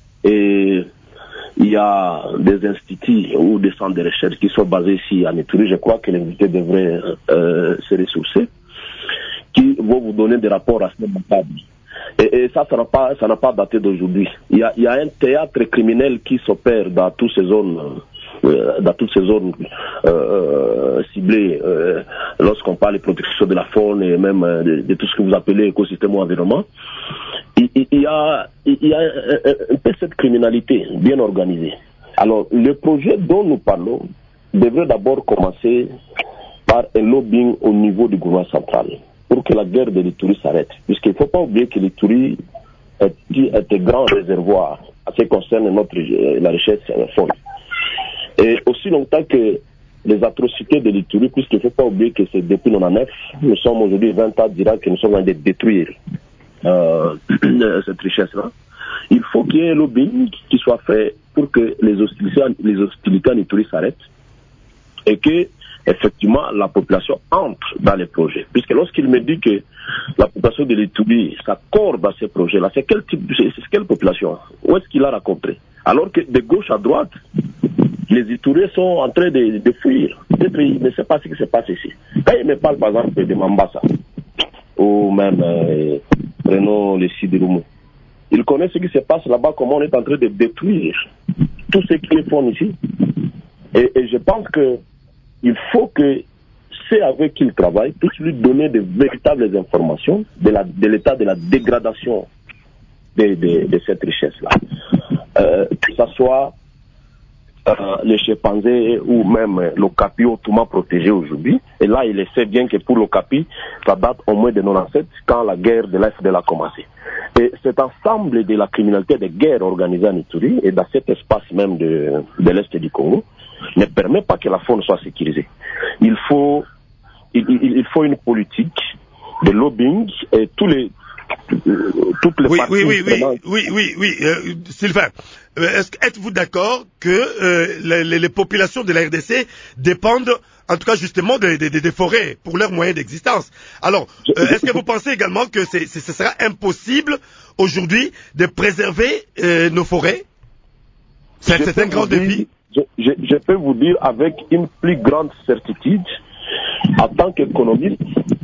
Et il y a des instituts ou des centres de recherche qui sont basés ici à Ituri. Je crois que l'invité devrait euh, se ressourcer, qui vont vous donner des rapports assez macabres. Et, et ça, ça n'a pas, ça n'a pas daté d'aujourd'hui. Il y a, il y a un théâtre criminel qui s'opère dans toutes ces zones, euh, dans toutes ces zones euh, ciblées. Euh, lorsqu'on parle de protection de la faune et même euh, de, de tout ce que vous appelez écosystème ou environnement, il, il, il y a, il y a un, un peu cette criminalité bien organisée. Alors, le projet dont nous parlons devrait d'abord commencer par un lobbying au niveau du gouvernement central, pour que la guerre de l'Ituri s'arrête. Puisqu'il ne faut pas oublier que l'Ituri est, est un grand réservoir à ce qui concerne notre, la richesse faune. Et aussi longtemps que les atrocités de l'Ituri, puisqu'il ne faut pas oublier que c'est depuis quatre-vingt-dix-neuf, nous sommes aujourd'hui vingt ans, dira que nous sommes en train de détruire euh, cette richesse-là. Il faut qu'il y ait un lobbying qui soit fait pour que les hostilités, les hostilités en Ituri s'arrêtent et que effectivement, la population entre dans les projets. Puisque lorsqu'il me dit que la population de l'Ituri s'accorde à ces projets-là, c'est quel type, c'est quelle population? Où est-ce qu'il a rencontré? Alors que de gauche à droite, les Ituriens sont en train de, de fuir. Peut-être ils ne savent pas ce qui se passe ici. Quand il me parle, par exemple, de Mambasa, ou même, euh, prenons le Sidirumu, il connaît ce qui se passe là-bas, comment on est en train de détruire tout ce qu'ils font ici. Et, et je pense que il faut que ceux avec qui il travaille puissent lui donner de véritables informations de, la, de l'état de la dégradation de, de, de cette richesse-là. Euh, que ce soit euh, les chimpanzés ou même l'Okapi hautement protégé aujourd'hui. Et là, il sait bien que pour l'Okapi, ça date au moins de quatre-vingt-dix-sept, quand la guerre de l'A F D L a commencé. Et cet ensemble de la criminalité de guerre organisée en Ituri et dans cet espace même de, de l'Est du Congo ne permet pas que la faune soit sécurisée. Il faut, il, il, il faut une politique de lobbying et tous les, euh, toutes les
oui,
parties...
Oui, oui, oui,
vraiment...
oui, oui, oui, euh, Sylvain, est-ce, êtes-vous d'accord que euh, les, les, les populations de la R D C dépendent, en tout cas justement, des, des, des forêts pour leurs moyens d'existence? Alors, euh, est-ce que vous pensez également que c'est, c'est, ce sera impossible aujourd'hui de préserver euh, nos forêts? C'est, c'est un grand défi.
Je, je, je peux vous dire avec une plus grande certitude, en tant qu'économiste,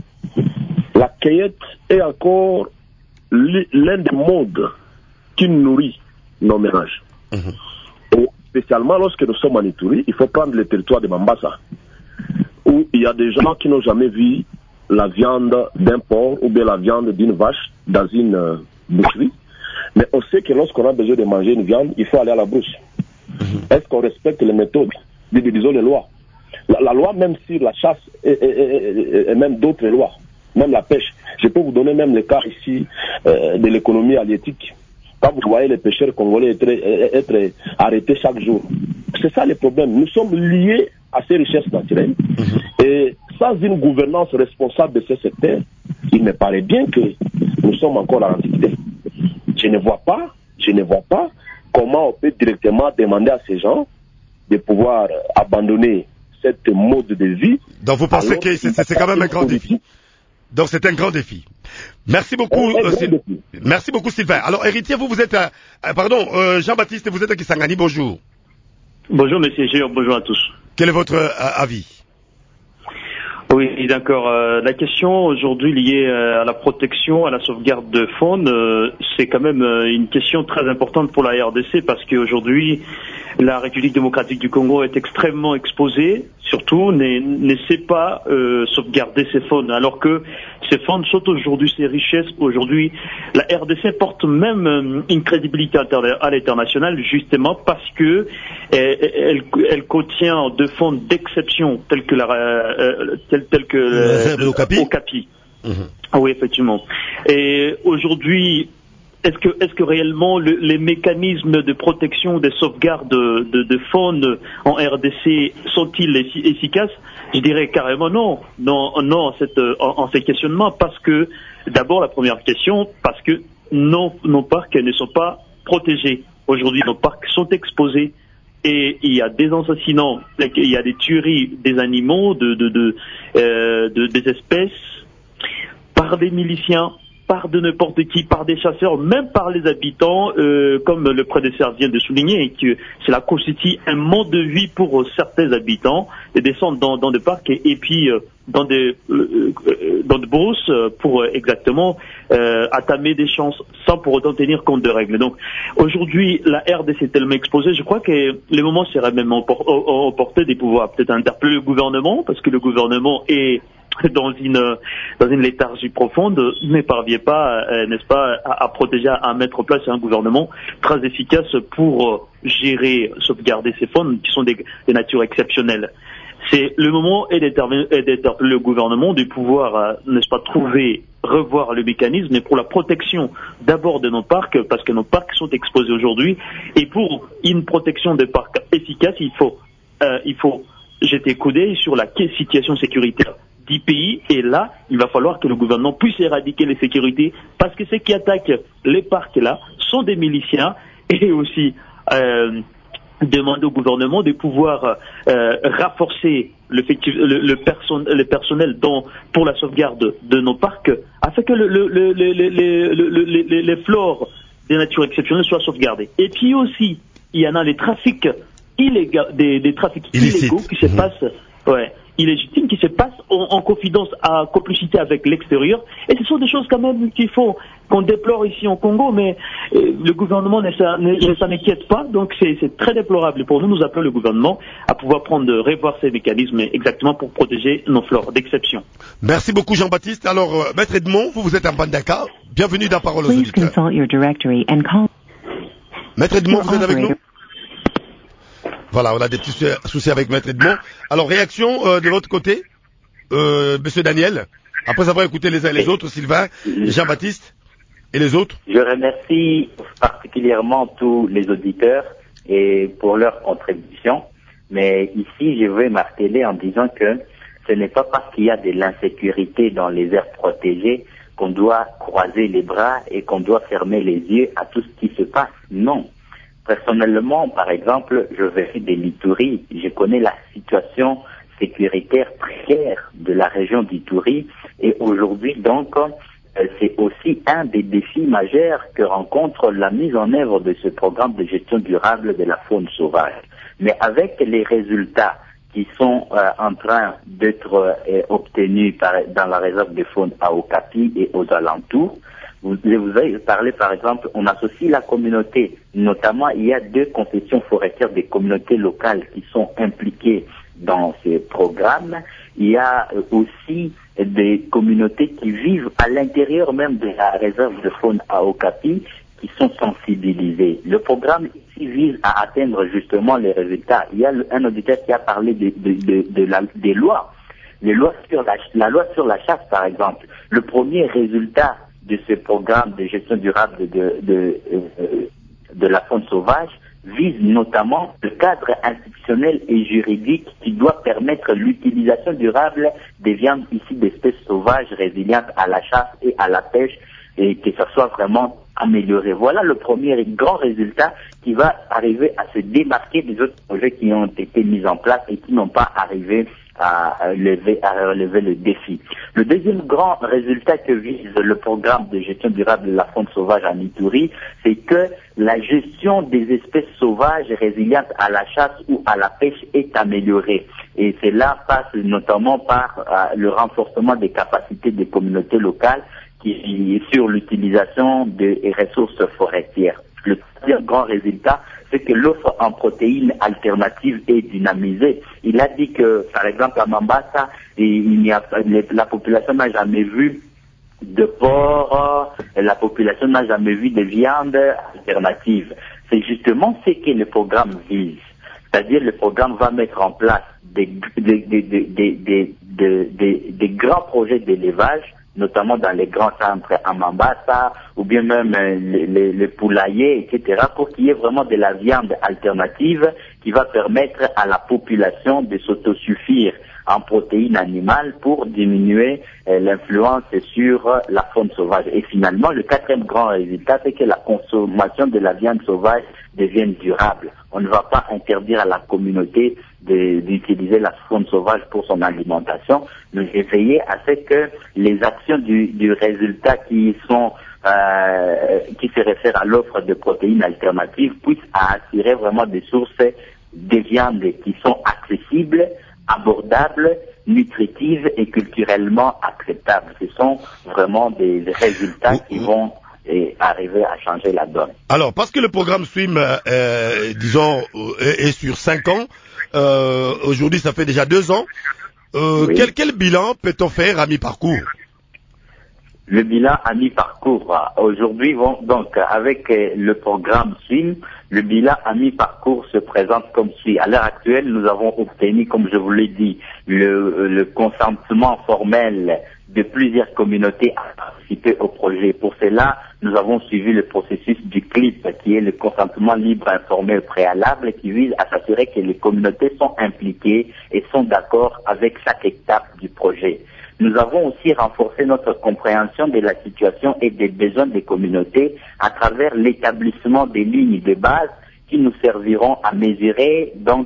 la cueillette est encore l'un des modes qui nourrit nos ménages. Mm-hmm. Et spécialement lorsque nous sommes en Ituri, il faut prendre le territoire de Mambasa, où il y a des gens qui n'ont jamais vu la viande d'un porc ou bien la viande d'une vache dans une euh, boucherie. Mais on sait que lorsqu'on a besoin de manger une viande, il faut aller à la brousse. Mm-hmm. Est-ce qu'on respecte les méthodes, disons les lois? La, la loi, même sur la chasse et, et, et, et même d'autres lois, même la pêche. Je peux vous donner même le cas ici euh, de l'économie halieutique. Quand vous voyez les pêcheurs congolais être, être arrêtés chaque jour, c'est ça le problème. Nous sommes liés à ces richesses naturelles. Mm-hmm. Et sans une gouvernance responsable de ce secteur, il me paraît bien que nous sommes encore à l'antiquité. Je ne vois pas, je ne vois pas comment on peut directement demander à ces gens de pouvoir abandonner cette mode de vie.
Donc vous pensez que c'est, c'est quand même un grand défi. Donc c'est un grand défi. Merci beaucoup. Euh, Syl... Merci beaucoup Sylvain. Alors héritier, vous vous êtes, à... euh, pardon, euh, Jean-Baptiste, vous êtes à Kisangani. Bonjour.
Bonjour Monsieur Géo, bonjour à tous.
Quel est votre euh, avis?
Oui, d'accord. Euh, la question aujourd'hui liée euh, à la protection, à la sauvegarde de faune, euh, c'est quand même euh, une question très importante pour la R D C parce qu'aujourd'hui, la République démocratique du Congo est extrêmement exposée, surtout ne, ne sait pas euh, sauvegarder ses faunes, alors que ces faunes sont aujourd'hui ces richesses. Aujourd'hui, la R D C porte même euh, une crédibilité à l'international justement parce que elle, elle, elle contient de faunes d'exception telles que la euh, telles tel que euh,
Okapi.
Okapi. Mmh. Ah oui, effectivement. Et aujourd'hui, est-ce que, est-ce que réellement le, les mécanismes de protection, de sauvegarde de, de, de faune en R D C sont-ils effi- efficaces? Je dirais carrément non, non, non en, cette, en, en ces questionnements, parce que d'abord la première question, parce que nos, nos parcs ne sont pas protégés. Aujourd'hui, nos parcs sont exposés et il y a des assassinats, il y a des tueries des animaux, de, de, de, euh, de des espèces par des miliciens, par de n'importe qui, par des chasseurs, même par les habitants, euh, comme le prédécesseur vient de souligner, et que cela constitue un mode de vie pour certains habitants, de descendre dans, dans des parcs et, et puis euh, dans des euh, euh, dans des brousses pour euh, exactement euh, attamer des chances sans pour autant tenir compte de règles. Donc aujourd'hui, la R D C est tellement exposée, je crois que le moment serait même opportun de pouvoir peut-être interpeller le gouvernement, parce que le gouvernement est dans une dans une léthargie profonde, ne parvient pas, euh, n'est-ce pas, à, à protéger, à mettre en place un gouvernement très efficace pour euh, gérer, sauvegarder ces fonds qui sont des, des natures exceptionnelles. C'est le moment est d'interpeller le gouvernement, de pouvoir, euh, n'est-ce pas, trouver, revoir le mécanisme, et pour la protection d'abord de nos parcs, parce que nos parcs sont exposés aujourd'hui, et pour une protection des parcs efficace, il faut euh, il faut jeter coup d'œil sur la situation sécuritaire du pays, et là, il va falloir que le gouvernement puisse éradiquer les sécurités, parce que ceux qui attaquent les parcs là sont des miliciens, et aussi euh, demander au gouvernement de pouvoir euh, renforcer le, le, le, perso- le personnel dans, pour la sauvegarde de nos parcs, afin que le, le, le, le, le, le, le, les, les flores des natures exceptionnelles soient sauvegardées. Et puis aussi, il y en a les trafics illégaux, des, des trafics Illicite. illégaux qui se mmh. passent, ouais, illégitimes, qui se passent en, en confidence, à complicité avec l'extérieur. Et ce sont des choses quand même qu'il faut, qu'on déplore ici en Congo, mais euh, le gouvernement ne, ne, ne s'en inquiète pas, donc c'est, c'est très déplorable. Et pour nous, nous appelons le gouvernement à pouvoir prendre, revoir ces mécanismes exactement pour protéger nos flores d'exception.
Merci beaucoup Jean-Baptiste. Alors, euh, Maître Edmond, vous, vous êtes un Bandaka. Bienvenue dans Parole aux auditeurs. Maître Edmond, vous êtes avec nous? Voilà, on a des petits soucis avec Maître Edmond. Alors, réaction euh, de votre côté, euh, Monsieur Daniel, après avoir écouté les uns et les autres, Sylvain, Jean-Baptiste et les autres.
Je remercie particulièrement tous les auditeurs et pour leur contribution. Mais ici, je vais marteler en disant que ce n'est pas parce qu'il y a de l'insécurité dans les aires protégées qu'on doit croiser les bras et qu'on doit fermer les yeux à tout ce qui se passe. Non. Personnellement, par exemple, je vais de l'Ituri, je connais la situation sécuritaire précaire de la région d'Ituri, et aujourd'hui, donc, euh, c'est aussi un des défis majeurs que rencontre la mise en œuvre de ce programme de gestion durable de la faune sauvage. Mais avec les résultats qui sont euh, en train d'être euh, obtenus par, dans la réserve de faune à Okapi et aux alentours, Vous, vous avez parlé, par exemple, on associe la communauté, notamment il y a deux concessions forestières des communautés locales qui sont impliquées dans ces programmes. Il y a aussi des communautés qui vivent à l'intérieur même de la réserve de faune à Okapi qui sont sensibilisées. Le programme ici vise à atteindre justement les résultats. Il y a un auditeur qui a parlé de, de, de, de la, des lois. Les lois sur la, la loi sur la chasse, par exemple. Le premier résultat de ce programme de gestion durable de, de, de, euh, de la faune sauvage vise notamment le cadre institutionnel et juridique qui doit permettre l'utilisation durable des viandes issues d'espèces sauvages résilientes à la chasse et à la pêche, et que ça soit vraiment amélioré. Voilà le premier grand résultat qui va arriver à se démarquer des autres projets qui ont été mis en place et qui n'ont pas arrivé à relever, à relever le défi. Le deuxième grand résultat que vise le programme de gestion durable de la faune sauvage en Ituri, c'est que la gestion des espèces sauvages résilientes à la chasse ou à la pêche est améliorée. Et cela passe notamment par euh, le renforcement des capacités des communautés locales qui sur l'utilisation des ressources forestières. Le deuxième grand résultat, c'est que l'offre en protéines alternatives est dynamisée. Il a dit que, par exemple, à Mambasa, il n'y a, la population n'a jamais vu de porc, la population n'a jamais vu de viande alternative. C'est justement ce que le programme vise. C'est-à-dire, le programme va mettre en place des, des, des, des, des, des, des, des grands projets d'élevage notamment dans les grands centres à Mambasa, ou bien même les, les, les poulaillers, et cetera, pour qu'il y ait vraiment de la viande alternative qui va permettre à la population de s'autosuffire en protéines animales pour diminuer euh, l'influence sur euh, la faune sauvage. Et finalement, le quatrième grand résultat, c'est que la consommation de la viande sauvage devienne durable. On ne va pas interdire à la communauté de, d'utiliser la faune sauvage pour son alimentation, mais veiller à ce que les actions du, du résultat qui sont euh, qui se réfèrent à l'offre de protéines alternatives puissent assurer vraiment des sources de viande qui sont accessibles, abordables, nutritives et culturellement acceptables. Ce sont vraiment des résultats qui vont et arriver à changer la donne.
Alors, parce que le programme Swim, euh, disons, est, est sur cinq ans, euh, aujourd'hui ça fait déjà deux ans, euh, oui. quel, quel bilan peut-on faire à mi-parcours?
Le bilan à mi-parcours, aujourd'hui, bon, donc avec le programme Swim, le bilan à mi-parcours se présente comme suit. À l'heure actuelle, nous avons obtenu, comme je vous l'ai dit, le, le consentement formel de plusieurs communautés à participer au projet. Pour cela, nous avons suivi le processus du C L I P, qui est le consentement libre informel préalable, qui vise à s'assurer que les communautés sont impliquées et sont d'accord avec chaque étape du projet. Nous avons aussi renforcé notre compréhension de la situation et des besoins des communautés à travers l'établissement des lignes de base qui nous serviront à mesurer donc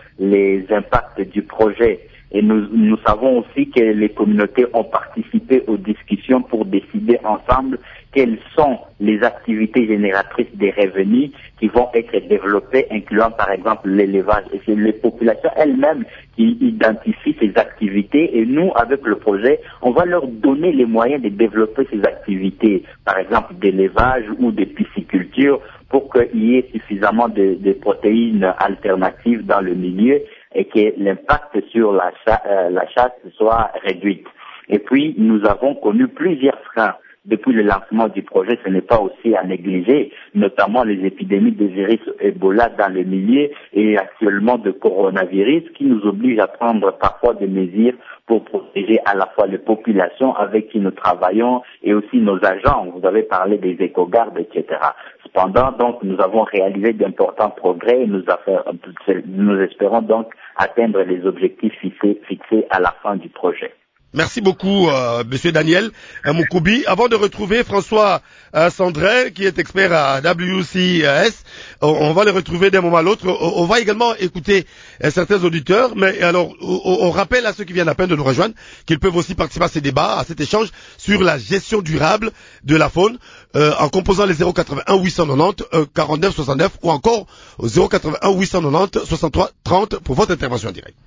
les impacts du projet. Et nous, nous savons aussi que les communautés ont participé aux discussions pour décider ensemble quelles sont les activités génératrices des revenus qui vont être développées, incluant par exemple l'élevage. Et c'est les populations elles-mêmes qui identifient ces activités et nous, avec le projet, on va leur donner les moyens de développer ces activités, par exemple d'élevage ou de pisciculture, pour qu'il y ait suffisamment de, de protéines alternatives dans le milieu et que l'impact sur la, cha- euh, la chasse soit réduit. Et puis, nous avons connu plusieurs freins depuis le lancement du projet. Ce n'est pas aussi à négliger, notamment les épidémies de virus Ebola dans le milieu et actuellement de coronavirus qui nous obligent à prendre parfois des mesures pour protéger à la fois les populations avec qui nous travaillons et aussi nos agents. Vous avez parlé des éco-gardes, et cetera. Cependant, donc, nous avons réalisé d'importants progrès et nous, affaire, nous espérons donc atteindre les objectifs fixés, fixés à la fin du projet.
Merci beaucoup, euh, Monsieur Daniel euh, Moukoubi. Avant de retrouver François euh, Sandret, qui est expert à W C S, on, on va le retrouver d'un moment à l'autre. On, on va également écouter euh, certains auditeurs, mais alors on, on rappelle à ceux qui viennent à peine de nous rejoindre qu'ils peuvent aussi participer à ces débats, à cet échange sur la gestion durable de la faune, euh, en composant les zéro quatre-vingt-un huit cent quatre-vingt-dix euh, quarante-neuf soixante-neuf ou encore au zéro quatre-vingt-un huit cent quatre-vingt-dix soixante-trois trente pour votre intervention en direct.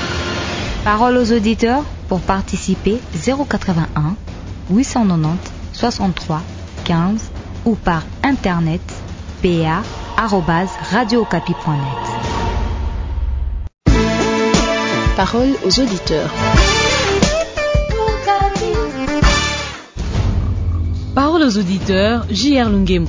Parole aux auditeurs pour participer zéro quatre-vingt-un huit cent quatre-vingt-dix soixante-trois quinze ou par internet p a arobase radio okapi point net.
Parole aux auditeurs.
Parole aux auditeurs, J R Lungembo.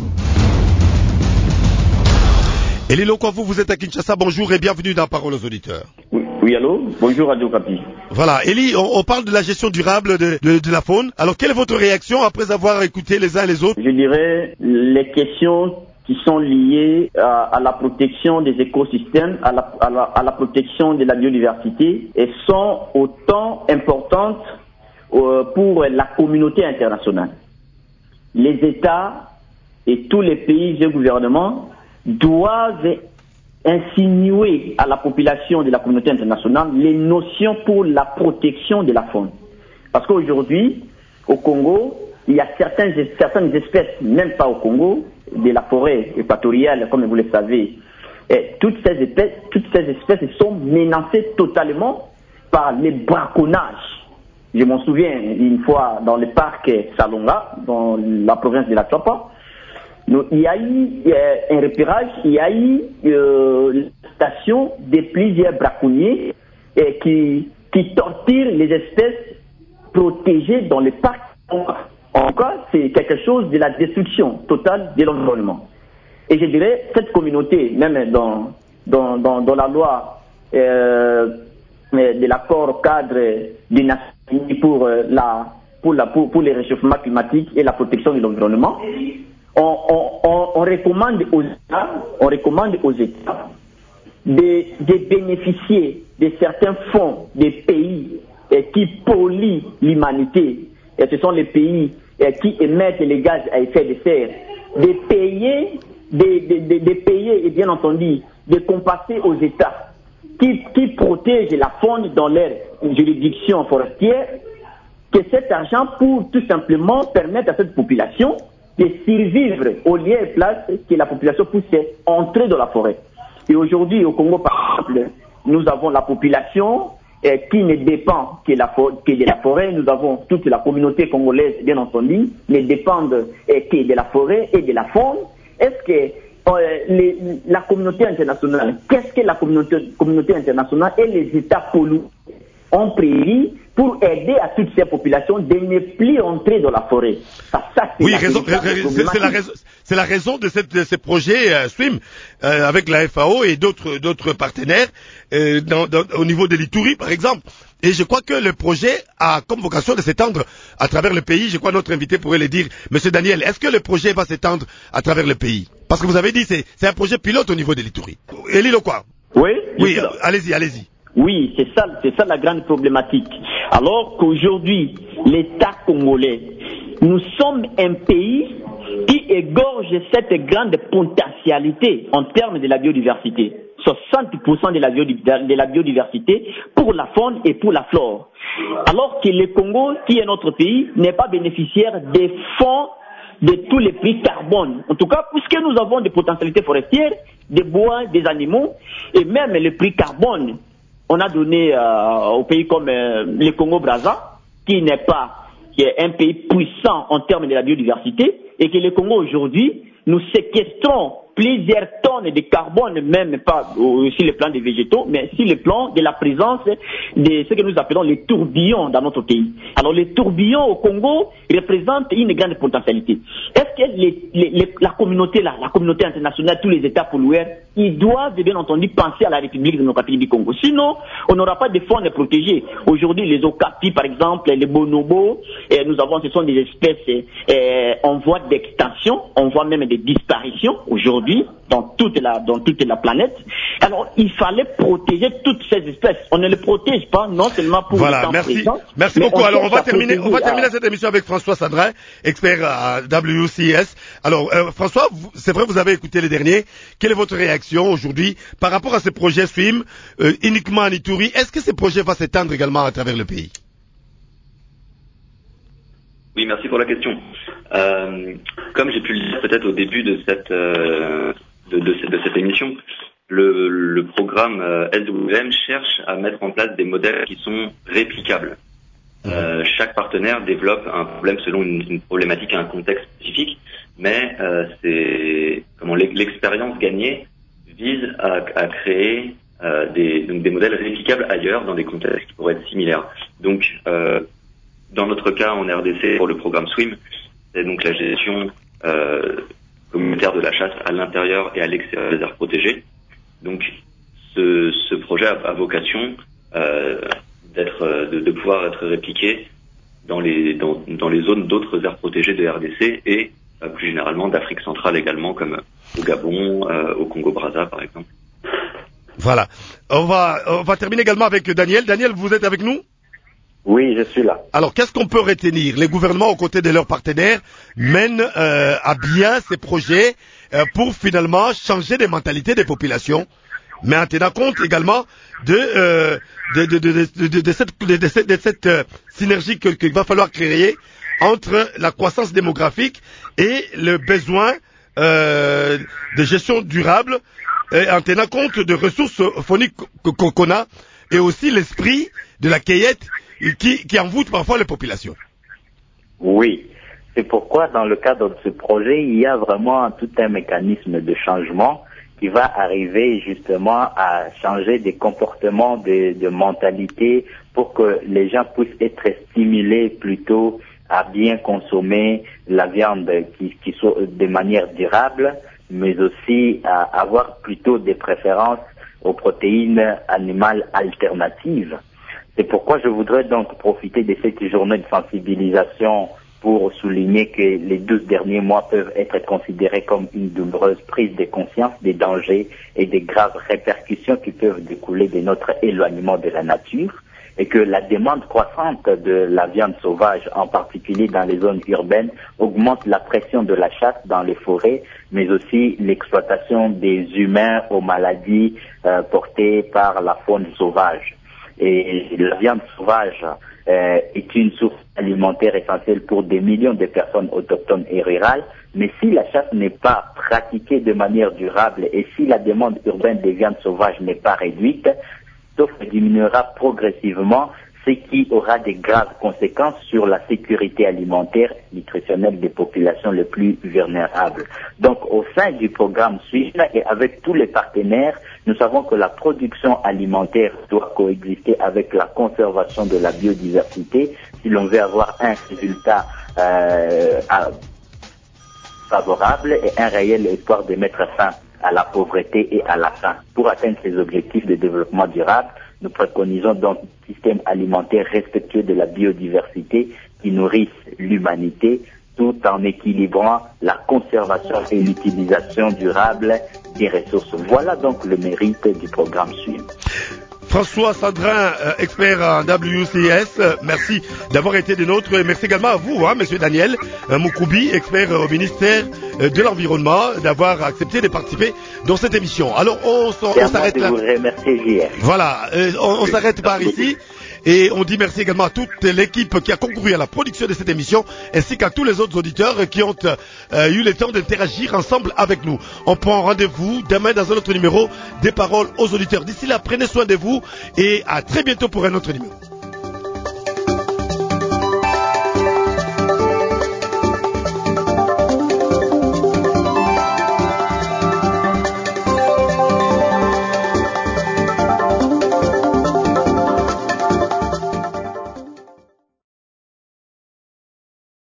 Elie Lokovu, vous êtes à Kinshasa, bonjour et bienvenue dans Parole aux auditeurs.
Oui, oui allô, bonjour Radio Okapi.
Voilà, Elie, on, on parle de la gestion durable de, de, de la faune. Alors, quelle est votre réaction après avoir écouté les uns et les autres?
Je dirais les questions qui sont liées à, à la protection des écosystèmes, à la, à, la, à la protection de la biodiversité, et sont autant importantes euh, pour la communauté internationale. Les États et tous les pays et gouvernements doivent insinuer à la population de la communauté internationale les notions pour la protection de la faune. Parce qu'aujourd'hui, au Congo, il y a certaines, certaines espèces, même pas au Congo, de la forêt équatoriale, comme vous le savez, et toutes ces espèces, toutes ces espèces sont menacées totalement par les braconnages. Je m'en souviens une fois dans le parc Salonga, dans la province de la Chopa, il y a eu euh, un repérage, il y a eu euh, l'arrestation de plusieurs braconniers euh, qui, qui torturent les espèces protégées dans les parcs. En cas, c'est quelque chose de la destruction totale de l'environnement. Et je dirais, cette communauté, même dans, dans, dans, dans la loi euh, de l'accord cadre des Nations Unies pour euh, la, pour, la, pour, pour le réchauffement climatique et la protection de l'environnement, on, on, on, on recommande aux États, on recommande aux États de, de bénéficier de certains fonds des pays eh, qui polluent l'humanité, et ce sont les pays eh, qui émettent les gaz à effet de serre, de payer, de, de, de, de payer et bien entendu de compenser aux États qui, qui protègent la faune dans leur juridiction forestière, que cet argent pour tout simplement permettre à cette population de survivre au lieu et place que la population puisse entrer dans la forêt. Et aujourd'hui, au Congo, par exemple, nous avons la population eh, qui ne dépend que, la que de la forêt. Nous avons toute la communauté congolaise, bien entendu, ne dépendent eh, que de la forêt et de la faune. Est-ce que euh, les, la communauté internationale, qu'est-ce que la communauté, communauté internationale et les États pollués ont pris pour aider à toutes ces populations de ne plus entrer dans la forêt? Ça, ça,
oui, raison, c'est la raison, c'est la raison de, cette, de ces projets euh, SWIM euh, avec la F A O et d'autres d'autres partenaires euh, dans, dans, au niveau de l'Ituri, par exemple. Et je crois que le projet a comme vocation de s'étendre à travers le pays. Je crois que notre invité pourrait le dire. Monsieur Daniel, est-ce que le projet va s'étendre à travers le pays? Parce que vous avez dit c'est c'est un projet pilote au niveau de l'Ituri. Élie Lokwa.
Oui.
Oui, allez-y, allez-y.
Oui, c'est ça, c'est ça la grande problématique. Alors qu'aujourd'hui, l'État congolais, nous sommes un pays qui égorge cette grande potentialité en termes de la biodiversité. soixante pour cent de la, de la biodiversité pour la faune et pour la flore. Alors que le Congo, qui est notre pays, n'est pas bénéficiaire des fonds de tous les prix carbone. En tout cas, puisque nous avons des potentialités forestières, des bois, des animaux, et même le prix carbone, on a donné euh, au pays comme euh, le Congo-Brazza, qui n'est pas, qui est un pays puissant en termes de la biodiversité, et que le Congo aujourd'hui, nous séquestrons plusieurs tonnes de carbone, même pas euh, sur le plan des végétaux, mais sur le plan de la présence de ce que nous appelons les tourbillons dans notre pays. Alors les tourbillons au Congo représentent une grande potentialité. Est-ce que les, les, les, la communauté là, la communauté internationale, tous les États pollueurs, ils doivent bien entendu penser à la République démocratique du Congo. Sinon, on n'aura pas de fonds à protéger. Aujourd'hui, les okapis, par exemple, les bonobos, et nous avons, ce sont des espèces euh, en voie d'extinction, on voit même des disparitions aujourd'hui dans toute la dans toute la planète. Alors il fallait protéger toutes ces espèces. On ne les protège pas non seulement pour
voilà,
le temps
merci.
présent.
Merci beaucoup. Alors on va terminer on va
à...
terminer cette émission avec François Sandrin, expert à W C S. Alors euh, François, c'est vrai vous avez écouté les derniers. Quelle est votre réaction aujourd'hui par rapport à ces projets SWIM euh, uniquement en Ituri? Est-ce que ces projets vont s'étendre également à travers le pays?
Oui, merci pour la question. Euh, comme j'ai pu le dire peut-être au début de cette euh, de, de, cette, de cette émission, le, le programme euh, S W M cherche à mettre en place des modèles qui sont réplicables. Euh, chaque partenaire développe un problème selon une, une problématique et un contexte spécifique, mais euh, c'est comment l'expérience gagnée vise à, à créer euh, des, donc des modèles réplicables ailleurs dans des contextes qui pourraient être similaires. Donc euh, dans notre cas, en R D C, pour le programme SWIM, c'est donc la gestion euh, communautaire de la chasse à l'intérieur et à l'extérieur des aires protégées. Donc, ce, ce projet a, a vocation euh, d'être, de, de pouvoir être répliqué dans les dans, dans les zones d'autres aires protégées de R D C et euh, plus généralement d'Afrique centrale également, comme au Gabon, euh, au Congo-Brazza par exemple.
Voilà. On va on va terminer également avec Daniel. Daniel, vous êtes avec nous?
Oui, je suis là.
Alors, qu'est-ce qu'on peut retenir? Les gouvernements, aux côtés de leurs partenaires, mènent euh, à bien ces projets euh, pour finalement changer les mentalités des populations, mais en tenant compte également de, euh, de, de, de, de, de, de cette, de, de cette, de cette euh, synergie qu'il va falloir créer entre la croissance démographique et le besoin euh, de gestion durable, et en tenant compte de ressources phoniques qu'on a, et aussi l'esprit de la cueillette qui, qui envoûte parfois les populations.
Oui, c'est pourquoi dans le cadre de ce projet, il y a vraiment tout un mécanisme de changement qui va arriver justement à changer des comportements, de, de mentalité, pour que les gens puissent être stimulés plutôt à bien consommer la viande qui, qui soit de manière durable, mais aussi à avoir plutôt des préférences aux protéines animales alternatives. C'est pourquoi je voudrais donc profiter de cette journée de sensibilisation pour souligner que les douze derniers mois peuvent être considérés comme une douloureuse prise de conscience des dangers et des graves répercussions qui peuvent découler de notre éloignement de la nature, et que la demande croissante de la viande sauvage, en particulier dans les zones urbaines, augmente la pression de la chasse dans les forêts, mais aussi l'exploitation des humains aux maladies euh, portées par la faune sauvage. Et la viande sauvage euh, est une source alimentaire essentielle pour des millions de personnes autochtones et rurales, mais si la chasse n'est pas pratiquée de manière durable et si la demande urbaine des viandes sauvages n'est pas réduite, l'offre diminuera progressivement, ce qui aura des graves conséquences sur la sécurité alimentaire et nutritionnelle des populations les plus vulnérables. Donc, au sein du programme SWIM et avec tous les partenaires, nous savons que la production alimentaire doit coexister avec la conservation de la biodiversité si l'on veut avoir un résultat euh, à, favorable et un réel espoir de mettre fin à la pauvreté et à la faim. Pour atteindre ces objectifs de développement durable, nous préconisons donc un système alimentaire respectueux de la biodiversité qui nourrisse l'humanité tout en équilibrant la conservation et l'utilisation durable des ressources. Voilà donc le mérite du programme SWIM.
François Sandrin, euh, expert en W C S, euh, merci d'avoir été des nôtres. Et merci également à vous, hein, Monsieur Daniel euh, Moukoubi, expert euh, au ministère euh, de l'Environnement, d'avoir accepté de participer dans cette émission. Alors, on, on s'arrête là.
Vous remercier, J R.
Voilà, euh, on, on s'arrête par ici. Et on dit merci également à toute l'équipe qui a concouru à la production de cette émission, ainsi qu'à tous les autres auditeurs qui ont euh, eu le temps d'interagir ensemble avec nous. On prend rendez-vous demain dans un autre numéro des paroles aux auditeurs. D'ici là, prenez soin de vous et à très bientôt pour un autre numéro.